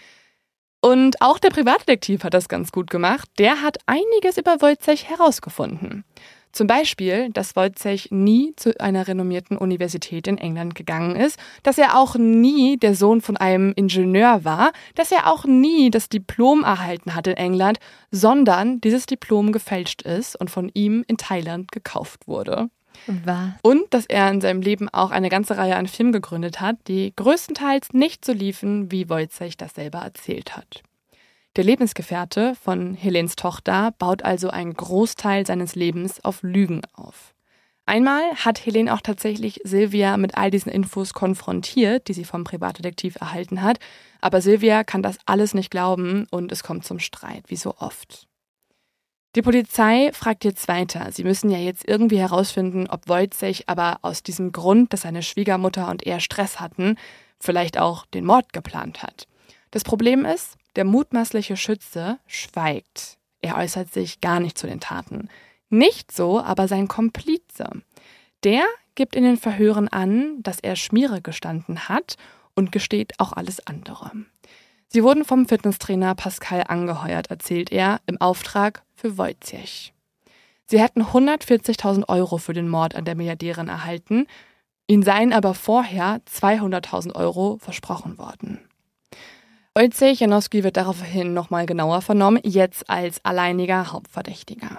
Und auch der Privatdetektiv hat das ganz gut gemacht. Der hat einiges über Wojciech herausgefunden. Zum Beispiel, dass Wojciech nie zu einer renommierten Universität in England gegangen ist, dass er auch nie der Sohn von einem Ingenieur war, dass er auch nie das Diplom erhalten hat in England, sondern dieses Diplom gefälscht ist und von ihm in Thailand gekauft wurde. Was? Und dass er in seinem Leben auch eine ganze Reihe an Filmen gegründet hat, die größtenteils nicht so liefen, wie Wojciech das selber erzählt hat. Der Lebensgefährte von Helens Tochter baut also einen Großteil seines Lebens auf Lügen auf. Einmal hat Helen auch tatsächlich Silvia mit all diesen Infos konfrontiert, die sie vom Privatdetektiv erhalten hat, aber Silvia kann das alles nicht glauben und es kommt zum Streit, wie so oft. Die Polizei fragt jetzt weiter. Sie müssen ja jetzt irgendwie herausfinden, ob Wojciech aber aus diesem Grund, dass seine Schwiegermutter und er Stress hatten, vielleicht auch den Mord geplant hat. Das Problem ist, der mutmaßliche Schütze schweigt. Er äußert sich gar nicht zu den Taten. Nicht so aber sein Komplize. Der gibt in den Verhören an, dass er Schmiere gestanden hat und gesteht auch alles andere. Sie wurden vom Fitnesstrainer Pascal angeheuert, erzählt er, im Auftrag für Wojciech. Sie hätten 140.000 € für den Mord an der Milliardärin erhalten, ihnen seien aber vorher 200.000 € versprochen worden. Wojciech Janowski wird daraufhin nochmal genauer vernommen, jetzt als alleiniger Hauptverdächtiger.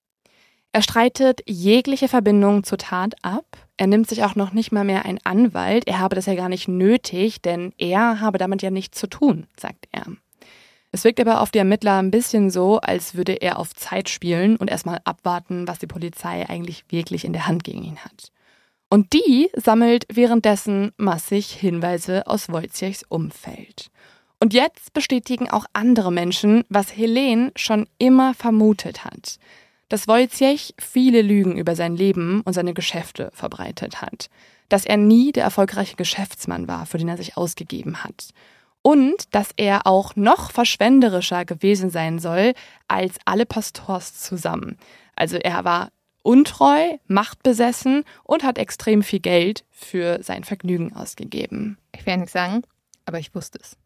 Er streitet jegliche Verbindung zur Tat ab. Er nimmt sich auch noch nicht mal mehr einen Anwalt. Er habe das ja gar nicht nötig, denn er habe damit ja nichts zu tun, sagt er. Es wirkt aber auf die Ermittler ein bisschen so, als würde er auf Zeit spielen und erstmal abwarten, was die Polizei eigentlich wirklich in der Hand gegen ihn hat. Und die sammelt währenddessen massig Hinweise aus Wojciechs Umfeld. Und jetzt bestätigen auch andere Menschen, was Helen schon immer vermutet hat: dass Wojciech viele Lügen über sein Leben und seine Geschäfte verbreitet hat. Dass er nie der erfolgreiche Geschäftsmann war, für den er sich ausgegeben hat. Und dass er auch noch verschwenderischer gewesen sein soll als alle Pastors zusammen. Also er war untreu, machtbesessen und hat extrem viel Geld für sein Vergnügen ausgegeben. Ich will ja nichts sagen, aber ich wusste es.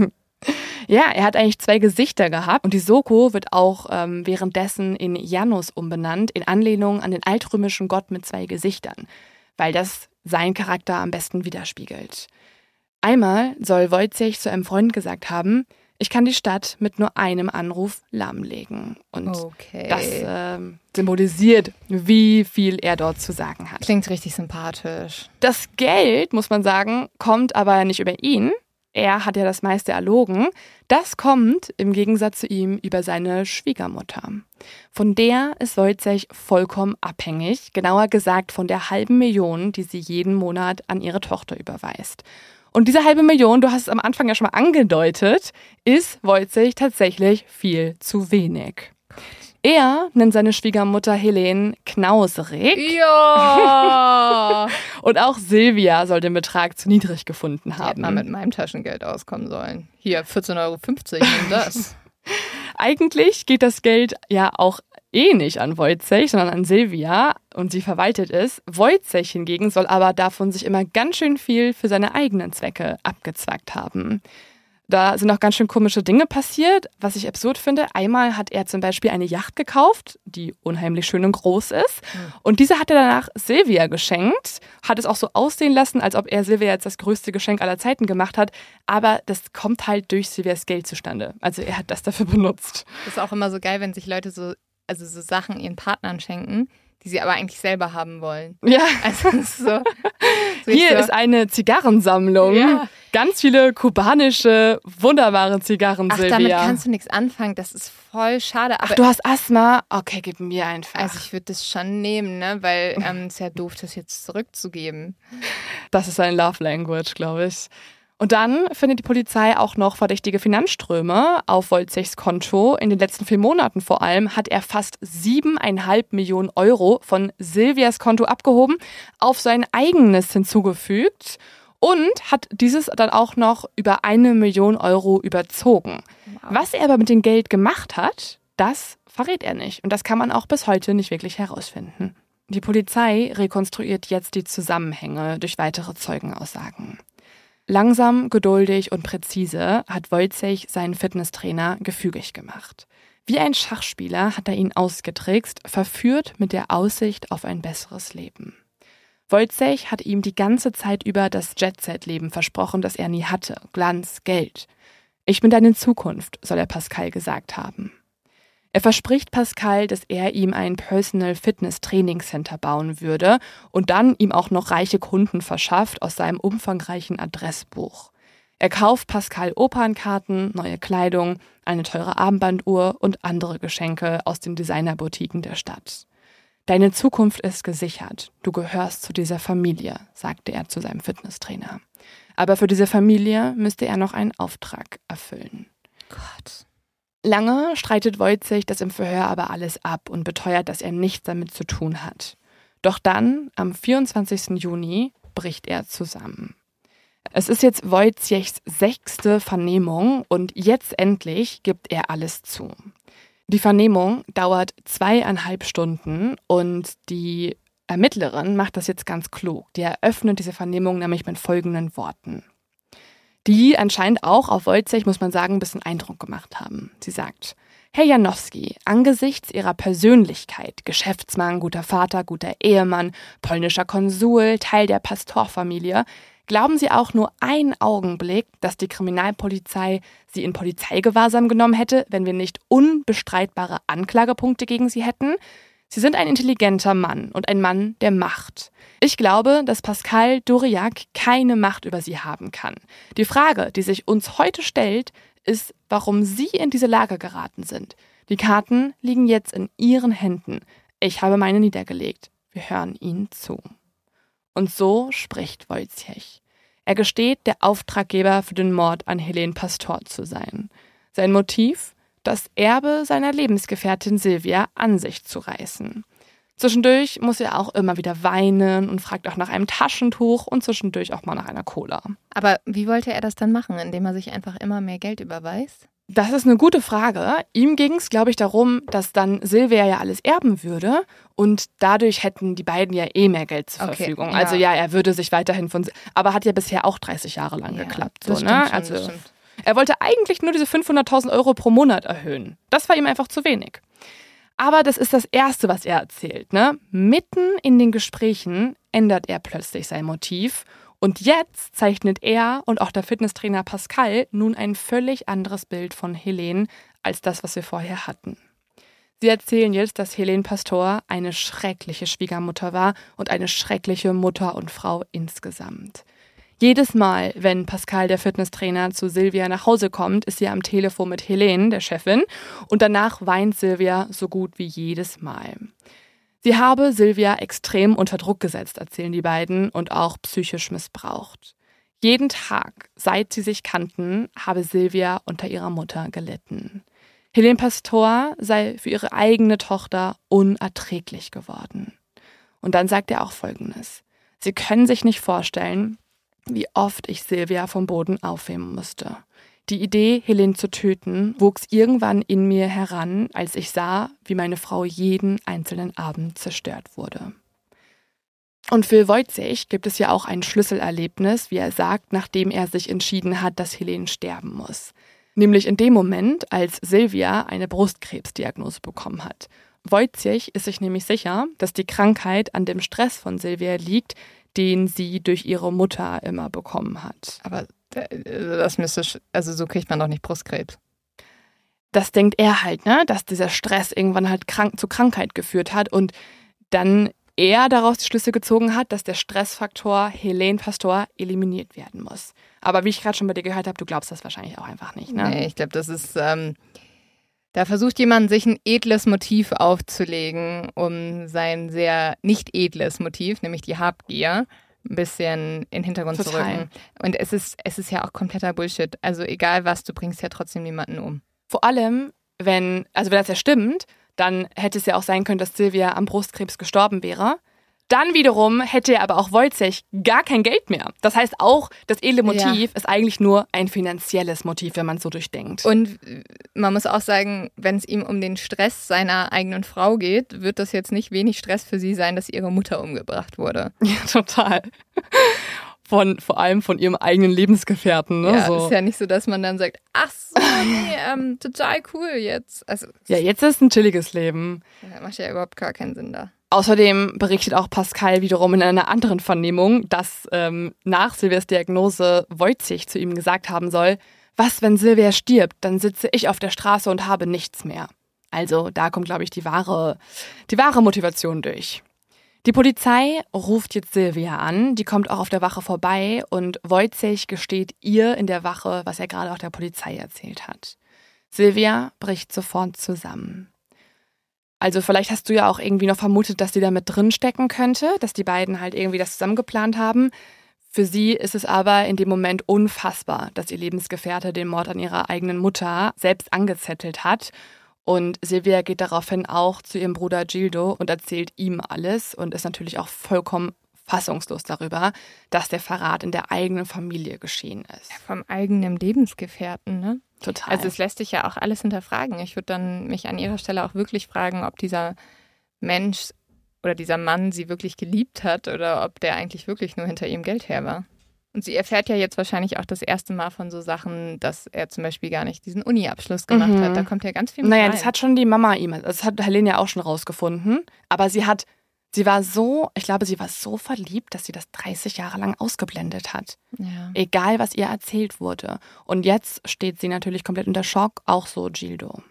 Ja, er hat eigentlich 2 Gesichter gehabt und die Soko wird auch währenddessen in Janus umbenannt, in Anlehnung an den altrömischen Gott mit 2 Gesichtern, weil das seinen Charakter am besten widerspiegelt. Einmal soll Wojciech zu einem Freund gesagt haben: Ich kann die Stadt mit nur einem Anruf lahmlegen. Und das symbolisiert, wie viel er dort zu sagen hat. Klingt richtig sympathisch. Das Geld, muss man sagen, kommt aber nicht über ihn. Er hat ja das meiste erlogen. Das kommt im Gegensatz zu ihm über seine Schwiegermutter. Von der ist Wojciech vollkommen abhängig, genauer gesagt von der 500.000, die sie jeden Monat an ihre Tochter überweist. Und diese 500.000, du hast es am Anfang ja schon mal angedeutet, ist Wojciech tatsächlich viel zu wenig. Er nennt seine Schwiegermutter Helen knauserig. Ja! Und auch Silvia soll den Betrag zu niedrig gefunden haben. Hätte mal mit meinem Taschengeld auskommen sollen. Hier, 14,50 €, nimm das. Eigentlich geht das Geld ja auch nicht an Wojciech, sondern an Silvia und sie verwaltet es. Wojciech hingegen soll aber davon sich immer ganz schön viel für seine eigenen Zwecke abgezwackt haben. Da sind auch ganz schön komische Dinge passiert, was ich absurd finde. Einmal hat er zum Beispiel eine Yacht gekauft, die unheimlich schön und groß ist. Und diese hat er danach Silvia geschenkt, hat es auch so aussehen lassen, als ob er Silvia jetzt das größte Geschenk aller Zeiten gemacht hat. Aber das kommt halt durch Silvias Geld zustande. Also er hat das dafür benutzt. Das ist auch immer so geil, wenn sich Leute so Sachen ihren Partnern schenken, die sie aber eigentlich selber haben wollen. Ja. Also es ist so. Hier ist eine Zigarrensammlung. Ja. Ganz viele kubanische, wunderbare Zigarren, Silvia. Damit kannst du nichts anfangen. Das ist voll schade. Aber du hast Asthma? Okay, gib mir einfach. Also ich würde das schon nehmen, ne? Weil es ist ja doof, das jetzt zurückzugeben. Das ist ein Love Language, glaube ich. Und dann findet die Polizei auch noch verdächtige Finanzströme auf Wojciechs Konto. In den letzten 4 Monaten vor allem hat er fast 7,5 Millionen € von Silvias Konto abgehoben, auf sein eigenes hinzugefügt und hat dieses dann auch noch über 1 Million € überzogen. Wow. Was er aber mit dem Geld gemacht hat, das verrät er nicht. Und das kann man auch bis heute nicht wirklich herausfinden. Die Polizei rekonstruiert jetzt die Zusammenhänge durch weitere Zeugenaussagen. Langsam, geduldig und präzise hat Wojciech seinen Fitnesstrainer gefügig gemacht. Wie ein Schachspieler hat er ihn ausgetrickst, verführt mit der Aussicht auf ein besseres Leben. Wojciech hat ihm die ganze Zeit über das Jet-Set-Leben versprochen, das er nie hatte. Glanz, Geld. Ich bin deine Zukunft, soll er Pascal gesagt haben. Er verspricht Pascal, dass er ihm ein Personal Fitness Training Center bauen würde und dann ihm auch noch reiche Kunden verschafft aus seinem umfangreichen Adressbuch. Er kauft Pascal Opernkarten, neue Kleidung, eine teure Armbanduhr und andere Geschenke aus den Designerboutiquen der Stadt. Deine Zukunft ist gesichert. Du gehörst zu dieser Familie, sagte er zu seinem Fitnesstrainer. Aber für diese Familie müsste er noch einen Auftrag erfüllen. Gott. Lange streitet Wojciech das im Verhör aber alles ab und beteuert, dass er nichts damit zu tun hat. Doch dann, am 24. Juni, bricht er zusammen. Es ist jetzt Wojciechs 6. Vernehmung und jetzt endlich gibt er alles zu. Die Vernehmung dauert 2,5 Stunden und die Ermittlerin macht das jetzt ganz klug. Die eröffnet diese Vernehmung nämlich mit folgenden Worten. Die anscheinend auch auf Wojciech, muss man sagen, ein bisschen Eindruck gemacht haben. Sie sagt: Herr Janowski, angesichts Ihrer Persönlichkeit, Geschäftsmann, guter Vater, guter Ehemann, polnischer Konsul, Teil der Pastorfamilie, glauben Sie auch nur einen Augenblick, dass die Kriminalpolizei Sie in Polizeigewahrsam genommen hätte, wenn wir nicht unbestreitbare Anklagepunkte gegen Sie hätten? Sie sind ein intelligenter Mann und ein Mann der Macht. Ich glaube, dass Pascal Doriak keine Macht über Sie haben kann. Die Frage, die sich uns heute stellt, ist, warum Sie in diese Lage geraten sind. Die Karten liegen jetzt in Ihren Händen. Ich habe meine niedergelegt. Wir hören Ihnen zu. Und so spricht Wojciech. Er gesteht, der Auftraggeber für den Mord an Helene Pastor zu sein. Sein Motiv? Das Erbe seiner Lebensgefährtin Silvia an sich zu reißen. Zwischendurch muss er auch immer wieder weinen und fragt auch nach einem Taschentuch und zwischendurch auch mal nach einer Cola. Aber wie wollte er das dann machen, indem er sich einfach immer mehr Geld überweist? Das ist eine gute Frage. Ihm ging es, glaube ich, darum, dass dann Silvia ja alles erben würde und dadurch hätten die beiden ja eh mehr Geld zur Verfügung. Ja. Also ja, er würde sich weiterhin aber hat ja bisher auch 30 Jahre lang geklappt. So, das ne? stimmt schon, Also das stimmt. er wollte eigentlich nur diese 500.000 Euro pro Monat erhöhen. Das war ihm einfach zu wenig. Aber das ist das Erste, was er erzählt. Ne? Mitten in den Gesprächen ändert er plötzlich sein Motiv. Und jetzt zeichnet er und auch der Fitnesstrainer Pascal nun ein völlig anderes Bild von Helene als das, was wir vorher hatten. Sie erzählen jetzt, dass Helene Pastor eine schreckliche Schwiegermutter war und eine schreckliche Mutter und Frau insgesamt. Jedes Mal, wenn Pascal, der Fitnesstrainer, zu Silvia nach Hause kommt, ist sie am Telefon mit Helene, der Chefin, und danach weint Silvia so gut wie jedes Mal. Sie habe Silvia extrem unter Druck gesetzt, erzählen die beiden, und auch psychisch missbraucht. Jeden Tag, seit sie sich kannten, habe Silvia unter ihrer Mutter gelitten. Helene Pastor sei für ihre eigene Tochter unerträglich geworden. Und dann sagt er auch Folgendes: Sie können sich nicht vorstellen, wie oft ich Silvia vom Boden aufheben musste. Die Idee, Helene zu töten, wuchs irgendwann in mir heran, als ich sah, wie meine Frau jeden einzelnen Abend zerstört wurde. Und für Wojciech gibt es ja auch ein Schlüsselerlebnis, wie er sagt, nachdem er sich entschieden hat, dass Helene sterben muss. Nämlich in dem Moment, als Silvia eine Brustkrebsdiagnose bekommen hat. Wojciech ist sich nämlich sicher, dass die Krankheit an dem Stress von Silvia liegt, den sie durch ihre Mutter immer bekommen hat. Aber das müsste, also so kriegt man doch nicht Brustkrebs. Das denkt er halt, ne, dass dieser Stress irgendwann halt zu Krankheit geführt hat und dann er daraus die Schlüsse gezogen hat, dass der Stressfaktor Helene Pastor eliminiert werden muss. Aber wie ich gerade schon bei dir gehört habe, du glaubst das wahrscheinlich auch einfach nicht, ne? Nee, ich glaube, das ist, da versucht jemand, sich ein edles Motiv aufzulegen, um sein sehr nicht edles Motiv, nämlich die Habgier, ein bisschen in den Hintergrund zu rücken. Und es ist ja auch kompletter Bullshit. Also egal was, du bringst ja trotzdem niemanden um. Vor allem, wenn das ja stimmt, dann hätte es ja auch sein können, dass Silvia am Brustkrebs gestorben wäre. Dann wiederum hätte aber auch Wojciech gar kein Geld mehr. Das heißt auch, das edle Motiv ist eigentlich nur ein finanzielles Motiv, wenn man es so durchdenkt. Und man muss auch sagen, wenn es ihm um den Stress seiner eigenen Frau geht, wird das jetzt nicht wenig Stress für sie sein, dass ihre Mutter umgebracht wurde. Ja, total. Vor allem von ihrem eigenen Lebensgefährten. Ne? Ja, so. Ist ja nicht so, dass man dann sagt, ach so, nee, total cool jetzt. Also, ja, jetzt ist ein chilliges Leben. Ja, macht ja überhaupt gar keinen Sinn da. Außerdem berichtet auch Pascal wiederum in einer anderen Vernehmung, dass nach Silvias Diagnose Wojciech zu ihm gesagt haben soll: Was, wenn Silvia stirbt, dann sitze ich auf der Straße und habe nichts mehr. Also da kommt, glaube ich, die wahre Motivation durch. Die Polizei ruft jetzt Silvia an, die kommt auch auf der Wache vorbei und Wojciech gesteht ihr in der Wache, was er gerade auch der Polizei erzählt hat. Silvia bricht sofort zusammen. Also vielleicht hast du ja auch irgendwie noch vermutet, dass die da mit drin stecken könnte, dass die beiden halt irgendwie das zusammen geplant haben. Für sie ist es aber in dem Moment unfassbar, dass ihr Lebensgefährte den Mord an ihrer eigenen Mutter selbst angezettelt hat. Und Silvia geht daraufhin auch zu ihrem Bruder Gildo und erzählt ihm alles und ist natürlich auch vollkommen fassungslos darüber, dass der Verrat in der eigenen Familie geschehen ist. Ja, vom eigenen Lebensgefährten, ne? Total. Also es lässt sich ja auch alles hinterfragen. Ich würde dann mich an ihrer Stelle auch wirklich fragen, ob dieser Mensch oder dieser Mann sie wirklich geliebt hat oder ob der eigentlich wirklich nur hinter ihrem Geld her war. Und sie erfährt ja jetzt wahrscheinlich auch das erste Mal von so Sachen, dass er zum Beispiel gar nicht diesen Uni-Abschluss gemacht hat. Da kommt ja ganz viel mit rein. Das hat schon die Mama ihm, das hat Helene ja auch schon rausgefunden. Aber sie war so verliebt, dass sie das 30 Jahre lang ausgeblendet hat. Ja. Egal, was ihr erzählt wurde. Und jetzt steht sie natürlich komplett unter Schock, auch so Gildo.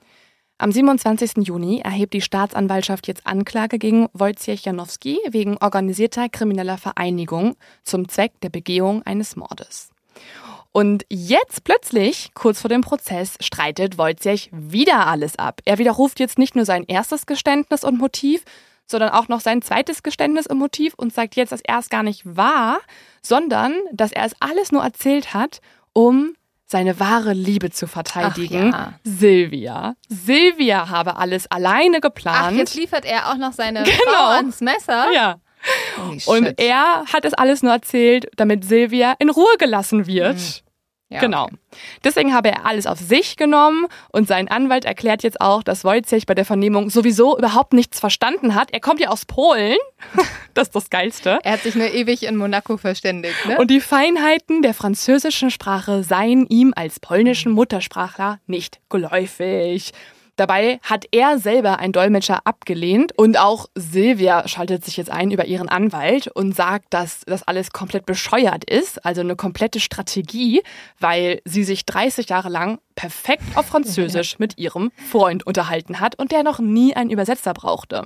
Am 27. Juni erhebt die Staatsanwaltschaft jetzt Anklage gegen Wojciech Janowski wegen organisierter krimineller Vereinigung zum Zweck der Begehung eines Mordes. Und jetzt plötzlich, kurz vor dem Prozess, streitet Wojciech wieder alles ab. Er widerruft jetzt nicht nur sein erstes Geständnis und Motiv, sondern auch noch sein zweites Geständnis und Motiv und sagt jetzt, dass er es gar nicht war, sondern dass er es alles nur erzählt hat, um seine wahre Liebe zu verteidigen. Ach ja. Silvia. Silvia habe alles alleine geplant. Ach, jetzt liefert er auch noch seine Frau ans Messer? Ja. Holy shit. Und er hat es alles nur erzählt, damit Silvia in Ruhe gelassen wird. Ja, Genau. okay. Deswegen habe er alles auf sich genommen und sein Anwalt erklärt jetzt auch, dass Wojciech bei der Vernehmung sowieso überhaupt nichts verstanden hat. Er kommt ja aus Polen. Das ist das Geilste. Er hat sich nur ewig in Monaco verständigt, ne? Und die Feinheiten der französischen Sprache seien ihm als polnischen Muttersprachler nicht geläufig. Dabei hat er selber einen Dolmetscher abgelehnt und auch Silvia schaltet sich jetzt ein über ihren Anwalt und sagt, dass das alles komplett bescheuert ist, also eine komplette Strategie, weil sie sich 30 Jahre lang perfekt auf Französisch mit ihrem Freund unterhalten hat und der noch nie einen Übersetzer brauchte.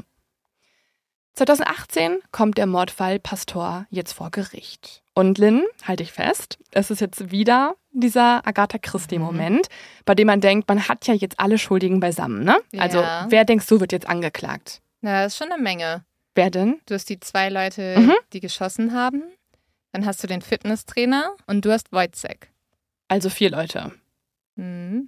2018 kommt der Mordfall Pastor jetzt vor Gericht. Und Lynn, halte ich fest, es ist jetzt wieder dieser Agatha Christie-Moment, bei dem man denkt, man hat ja jetzt alle Schuldigen beisammen, ne? Ja. Also, wer denkst du, wird jetzt angeklagt? Na, das ist schon eine Menge. Wer denn? Du hast die 2 Leute, die geschossen haben. Dann hast du den Fitnesstrainer und du hast Wojciech. Also 4 Leute. Mhm.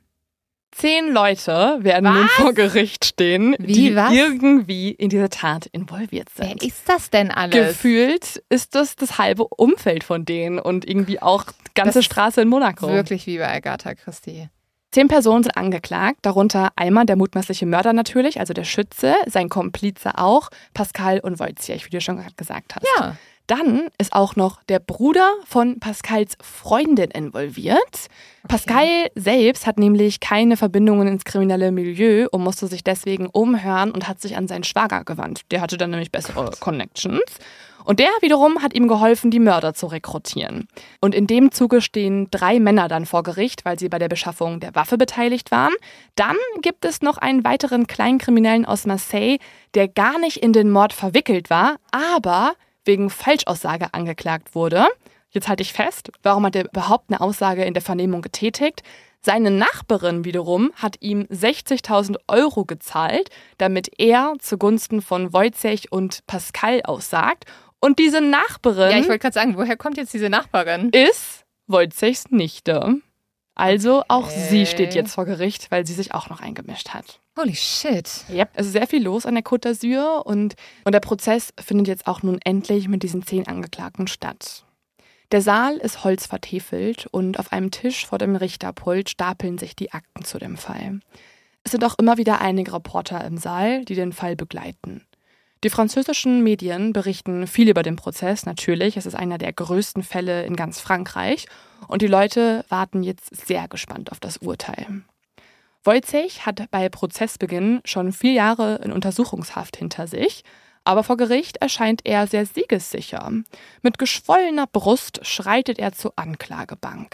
10 Leute werden nun vor Gericht stehen, die irgendwie in diese Tat involviert sind. Wer ist das denn alles? Gefühlt ist das halbe Umfeld von denen und irgendwie auch die ganze Straße in Monaco. Wirklich wie bei Agatha Christie. 10 Personen sind angeklagt, darunter einmal der mutmaßliche Mörder natürlich, also der Schütze, sein Komplize auch, Pascal und Wojciech, wie du schon gerade gesagt hast. Ja. Dann ist auch noch der Bruder von Pascals Freundin involviert. Pascal selbst hat nämlich keine Verbindungen ins kriminelle Milieu und musste sich deswegen umhören und hat sich an seinen Schwager gewandt. Der hatte dann nämlich bessere Connections. Und der wiederum hat ihm geholfen, die Mörder zu rekrutieren. Und in dem Zuge stehen 3 Männer dann vor Gericht, weil sie bei der Beschaffung der Waffe beteiligt waren. Dann gibt es noch einen weiteren Kleinkriminellen aus Marseille, der gar nicht in den Mord verwickelt war, aber wegen Falschaussage angeklagt wurde. Jetzt halte ich fest, warum hat er überhaupt eine Aussage in der Vernehmung getätigt? Seine Nachbarin wiederum hat ihm 60.000 € gezahlt, damit er zugunsten von Wojciech und Pascal aussagt. Und diese Nachbarin Ja, ich wollte gerade sagen, woher kommt jetzt diese Nachbarin? ist Wojciechs Nichte. Also auch sie steht jetzt vor Gericht, weil sie sich auch noch eingemischt hat. Holy shit. Ja, es ist sehr viel los an der Côte d'Azur und der Prozess findet jetzt auch nun endlich mit diesen 10 Angeklagten statt. Der Saal ist holzvertefelt und auf einem Tisch vor dem Richterpult stapeln sich die Akten zu dem Fall. Es sind auch immer wieder einige Reporter im Saal, die den Fall begleiten. Die französischen Medien berichten viel über den Prozess, natürlich. Es ist einer der größten Fälle in ganz Frankreich. Und die Leute warten jetzt sehr gespannt auf das Urteil. Wojciech hat bei Prozessbeginn schon 4 Jahre in Untersuchungshaft hinter sich. Aber vor Gericht erscheint er sehr siegessicher. Mit geschwollener Brust schreitet er zur Anklagebank.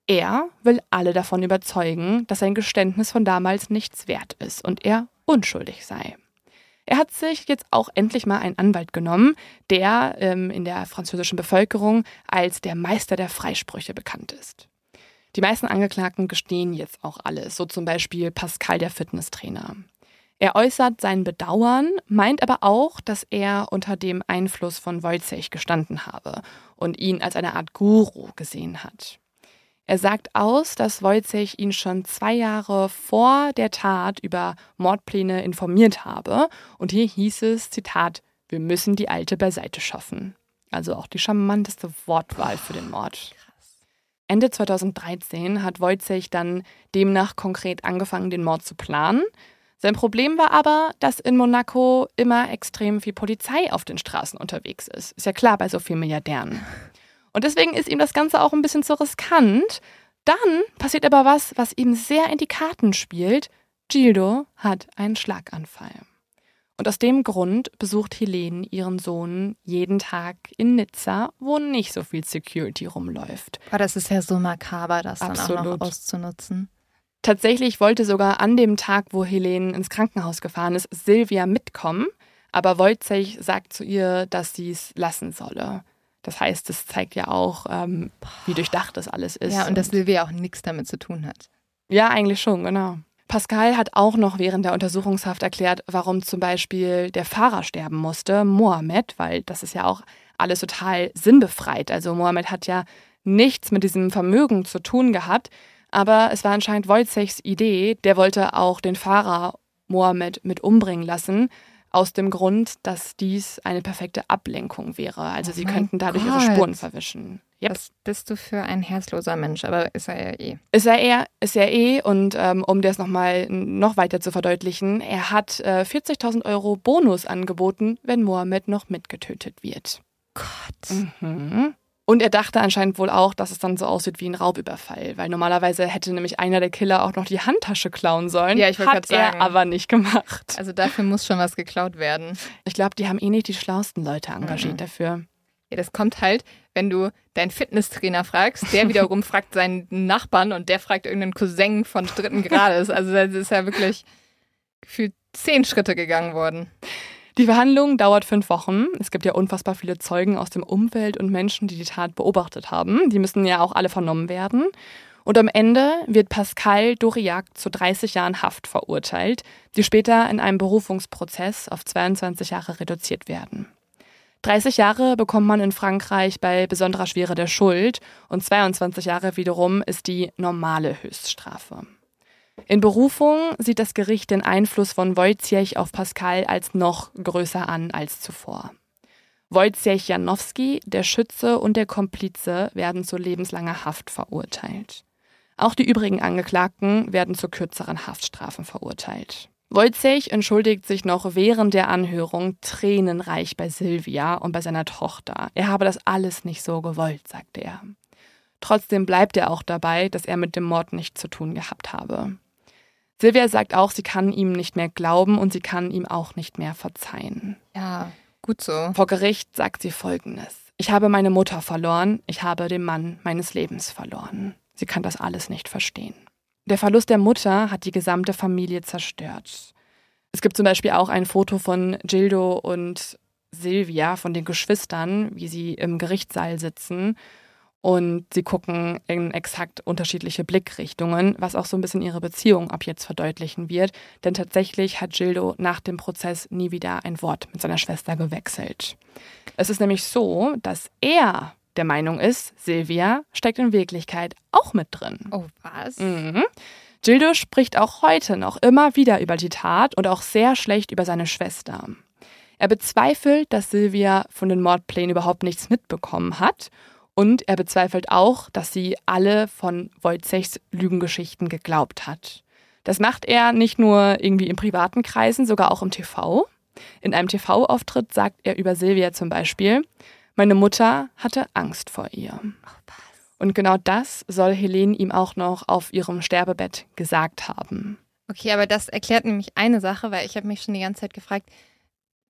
Er will alle davon überzeugen, dass sein Geständnis von damals nichts wert ist und er unschuldig sei. Er hat sich jetzt auch endlich mal einen Anwalt genommen, der in der französischen Bevölkerung als der Meister der Freisprüche bekannt ist. Die meisten Angeklagten gestehen jetzt auch alles, so zum Beispiel Pascal, der Fitnesstrainer. Er äußert sein Bedauern, meint aber auch, dass er unter dem Einfluss von Wojciech gestanden habe und ihn als eine Art Guru gesehen hat. Er sagt aus, dass Wojciech ihn schon 2 Jahre vor der Tat über Mordpläne informiert habe. Und hier hieß es, Zitat, wir müssen die Alte beiseite schaffen. Also auch die charmanteste Wortwahl für den Mord. Ende 2013 hat Wojciech dann demnach konkret angefangen, den Mord zu planen. Sein Problem war aber, dass in Monaco immer extrem viel Polizei auf den Straßen unterwegs ist. Ist ja klar bei so vielen Milliardären. Und deswegen ist ihm das Ganze auch ein bisschen zu riskant. Dann passiert aber was ihm sehr in die Karten spielt. Gildo hat einen Schlaganfall. Und aus dem Grund besucht Helene ihren Sohn jeden Tag in Nizza, wo nicht so viel Security rumläuft. Aber das ist ja so makaber, das dann auch noch auszunutzen. Tatsächlich wollte sogar an dem Tag, wo Helene ins Krankenhaus gefahren ist, Silvia mitkommen. Aber Wojciech sagt zu ihr, dass sie es lassen solle. Das heißt, es zeigt ja auch, wie durchdacht das alles ist. Ja, und dass Silvia auch nichts damit zu tun hat. Ja, eigentlich schon, genau. Pascal hat auch noch während der Untersuchungshaft erklärt, warum zum Beispiel der Fahrer sterben musste, Mohammed, weil das ist ja auch alles total sinnbefreit. Also Mohammed hat ja nichts mit diesem Vermögen zu tun gehabt, aber es war anscheinend Wojciechs Idee, der wollte auch den Fahrer Mohammed mit umbringen lassen, aus dem Grund, dass dies eine perfekte Ablenkung wäre. Also sie könnten dadurch ihre Spuren verwischen. Yep. Was bist du für ein herzloser Mensch, aber ist er ja eh. Ist er eh und um das noch weiter zu verdeutlichen, er hat 40.000 € Bonus angeboten, wenn Mohammed noch mitgetötet wird. Gott. Mhm. Und er dachte anscheinend wohl auch, dass es dann so aussieht wie ein Raubüberfall, weil normalerweise hätte nämlich einer der Killer auch noch die Handtasche klauen sollen. Ja, ich wollte hat gerade sagen. er aber nicht gemacht. Also dafür muss schon was geklaut werden. Ich glaube, die haben eh nicht die schlauesten Leute engagiert dafür. Ja, das kommt halt, wenn du deinen Fitnesstrainer fragst, der wiederum fragt seinen Nachbarn und der fragt irgendeinen Cousin von 3. Grades. Also das ist ja wirklich gefühlt 10 Schritte gegangen worden. Die Verhandlung dauert 5 Wochen. Es gibt ja unfassbar viele Zeugen aus dem Umfeld und Menschen, die die Tat beobachtet haben. Die müssen ja auch alle vernommen werden. Und am Ende wird Pascal Doriac zu 30 Jahren Haft verurteilt, die später in einem Berufungsprozess auf 22 Jahre reduziert werden. 30 Jahre bekommt man in Frankreich bei besonderer Schwere der Schuld und 22 Jahre wiederum ist die normale Höchststrafe. In Berufung sieht das Gericht den Einfluss von Wojciech auf Pascal als noch größer an als zuvor. Wojciech Janowski, der Schütze und der Komplize werden zu lebenslanger Haft verurteilt. Auch die übrigen Angeklagten werden zu kürzeren Haftstrafen verurteilt. Wojciech entschuldigt sich noch während der Anhörung tränenreich bei Silvia und bei seiner Tochter. Er habe das alles nicht so gewollt, sagte er. Trotzdem bleibt er auch dabei, dass er mit dem Mord nichts zu tun gehabt habe. Silvia sagt auch, sie kann ihm nicht mehr glauben und sie kann ihm auch nicht mehr verzeihen. Ja, gut so. Vor Gericht sagt sie Folgendes. Ich habe meine Mutter verloren, ich habe den Mann meines Lebens verloren. Sie kann das alles nicht verstehen. Der Verlust der Mutter hat die gesamte Familie zerstört. Es gibt zum Beispiel auch ein Foto von Gildo und Silvia, von den Geschwistern, wie sie im Gerichtssaal sitzen. Und sie gucken in exakt unterschiedliche Blickrichtungen, was auch so ein bisschen ihre Beziehung ab jetzt verdeutlichen wird. Denn tatsächlich hat Gildo nach dem Prozess nie wieder ein Wort mit seiner Schwester gewechselt. Es ist nämlich so, dass er der Meinung ist, Silvia steckt in Wirklichkeit auch mit drin. Oh, was? Mhm. Gildo spricht auch heute noch immer wieder über die Tat und auch sehr schlecht über seine Schwester. Er bezweifelt, dass Silvia von den Mordplänen überhaupt nichts mitbekommen hat. Und er bezweifelt auch, dass sie alle von Wojciechs Lügengeschichten geglaubt hat. Das macht er nicht nur irgendwie in privaten Kreisen, sogar auch im TV. In einem TV-Auftritt sagt er über Silvia zum Beispiel, meine Mutter hatte Angst vor ihr. Und genau das soll Helene ihm auch noch auf ihrem Sterbebett gesagt haben. Okay, aber das erklärt nämlich eine Sache, weil ich habe mich schon die ganze Zeit gefragt,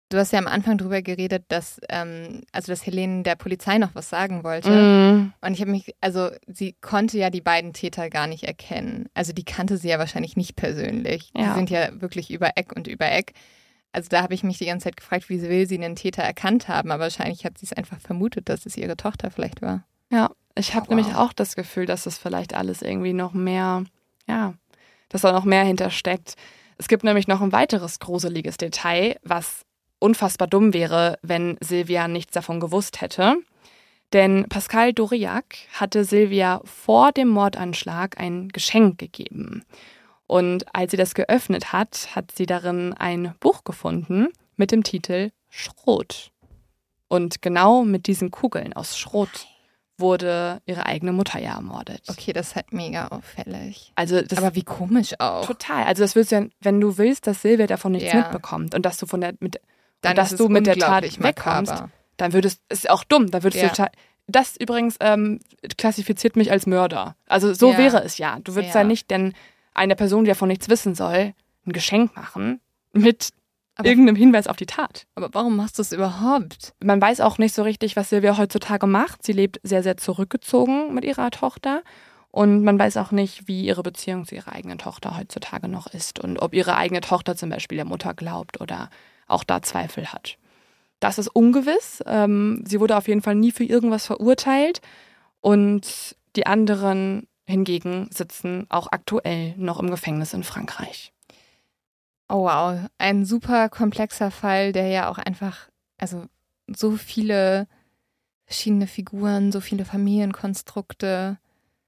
Du hast ja am Anfang drüber geredet, dass Helene der Polizei noch was sagen wollte. Und ich habe sie konnte ja die beiden Täter gar nicht erkennen. Also die kannte sie ja wahrscheinlich nicht persönlich. Ja. Die sind ja wirklich über Eck und über Eck. Also da habe ich mich die ganze Zeit gefragt, wie will sie einen Täter erkannt haben? Aber wahrscheinlich hat sie es einfach vermutet, dass es ihre Tochter vielleicht war. Ja, ich habe nämlich auch das Gefühl, dass das vielleicht alles irgendwie noch mehr, dass da noch mehr hintersteckt. Es gibt nämlich noch ein weiteres gruseliges Detail, was unfassbar dumm wäre, wenn Silvia nichts davon gewusst hätte. Denn Pascal Dauriac hatte Silvia vor dem Mordanschlag ein Geschenk gegeben. Und als sie das geöffnet hat, hat sie darin ein Buch gefunden mit dem Titel Schrot. Und genau mit diesen Kugeln aus Schrot wurde ihre eigene Mutter ja ermordet. Okay, das ist halt mega auffällig. Also aber wie komisch auch. Total. Also das willst du ja, wenn du willst, dass Silvia davon nichts mitbekommt und dass du mit der Tat wegkommst, dann ist auch dumm. Dann würdest du total. Das übrigens klassifiziert mich als Mörder. Also so wäre es ja. Du würdest ja nicht denn einer Person, die davon nichts wissen soll, ein Geschenk machen mit irgendeinem Hinweis auf die Tat. Aber warum machst du es überhaupt? Man weiß auch nicht so richtig, was Silvia heutzutage macht. Sie lebt sehr, sehr zurückgezogen mit ihrer Tochter. Und man weiß auch nicht, wie ihre Beziehung zu ihrer eigenen Tochter heutzutage noch ist. Und ob ihre eigene Tochter zum Beispiel der Mutter glaubt oder auch da Zweifel hat. Das ist ungewiss. Sie wurde auf jeden Fall nie für irgendwas verurteilt. Und die anderen hingegen sitzen auch aktuell noch im Gefängnis in Frankreich. Oh wow, ein super komplexer Fall, der ja auch einfach, also so viele verschiedene Figuren, so viele Familienkonstrukte,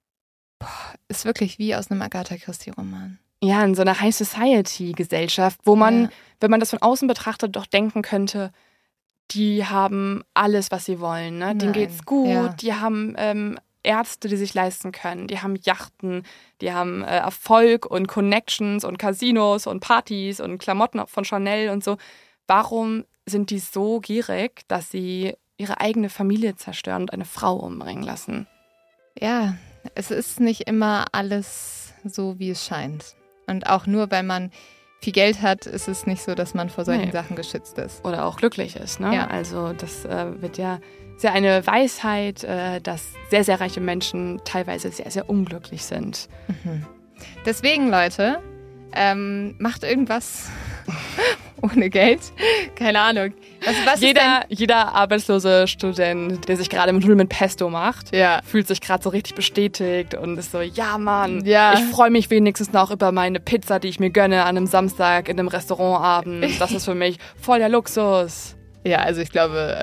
ist wirklich wie aus einem Agatha Christie-Roman. Ja, in so einer High-Society-Gesellschaft, wo man, wenn man das von außen betrachtet, doch denken könnte, die haben alles, was sie wollen. Ne? Denen geht's gut, die haben Ärzte, die sich leisten können, die haben Yachten, die haben Erfolg und Connections und Casinos und Partys und Klamotten von Chanel und so. Warum sind die so gierig, dass sie ihre eigene Familie zerstören und eine Frau umbringen lassen? Ja, es ist nicht immer alles so, wie es scheint. Und auch nur, weil man viel Geld hat, ist es nicht so, dass man vor solchen Sachen geschützt ist. Oder auch glücklich ist. Ne? Ja. Also das wird ja sehr eine Weisheit, dass sehr, sehr reiche Menschen teilweise sehr, sehr unglücklich sind. Mhm. Deswegen, Leute, macht irgendwas ohne Geld. Keine Ahnung. Jeder arbeitslose Student, der sich gerade mit Nudeln mit Pesto macht, fühlt sich gerade so richtig bestätigt und ist so, ja Mann, ich freue mich wenigstens noch über meine Pizza, die ich mir gönne an einem Samstag in einem Restaurantabend. Das ist für mich voll der Luxus. Ja, also ich glaube,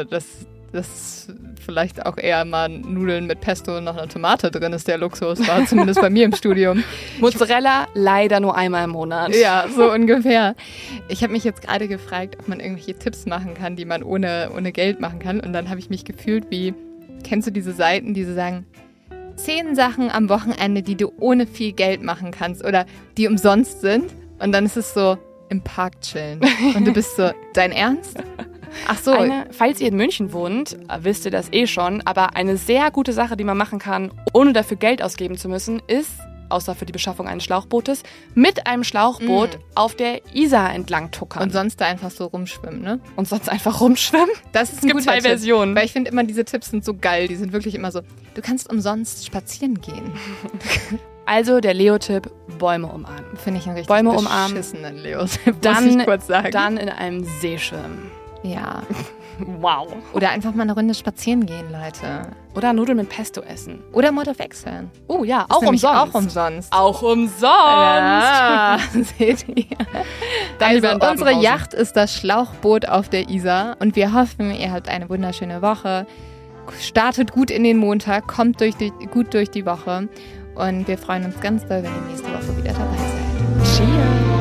dass vielleicht auch eher mal Nudeln mit Pesto und noch eine Tomate drin ist, der Luxus war, zumindest bei mir im Studium. Mozzarella leider nur einmal im Monat. Ja, so ungefähr. Ich habe mich jetzt gerade gefragt, ob man irgendwelche Tipps machen kann, die man ohne Geld machen kann. Und dann habe ich mich gefühlt wie, kennst du diese Seiten, die so sagen, 10 Sachen am Wochenende, die du ohne viel Geld machen kannst oder die umsonst sind. Und dann ist es so, im Park chillen. Und du bist so, dein Ernst? Ach so. Falls ihr in München wohnt, wisst ihr das schon, aber eine sehr gute Sache, die man machen kann, ohne dafür Geld ausgeben zu müssen, ist, außer für die Beschaffung eines Schlauchbootes, mit einem Schlauchboot auf der Isar entlang tuckern. Und sonst da einfach so rumschwimmen, ne? Und sonst einfach rumschwimmen? Das ist ein guter 2 Tipp, Versionen. Weil ich finde immer, diese Tipps sind so geil, die sind wirklich immer so, du kannst umsonst spazieren gehen. Also der Leo-Tipp, Bäume umarmen. Finde ich einen richtig Bäume beschissenen Leo-Tipp, muss ich kurz sagen. Dann in einem See schwimmen. Ja. Wow. Oder einfach mal eine Runde spazieren gehen, Leute. Oder Nudeln mit Pesto essen. Oder Mord wechseln. Oh ja, auch umsonst. Auch umsonst. Ja, seht ihr. Also unsere Yacht ist das Schlauchboot auf der Isar und wir hoffen, ihr habt eine wunderschöne Woche. Startet gut in den Montag, kommt gut durch die Woche und wir freuen uns ganz doll, wenn ihr nächste Woche wieder dabei seid. Cheers.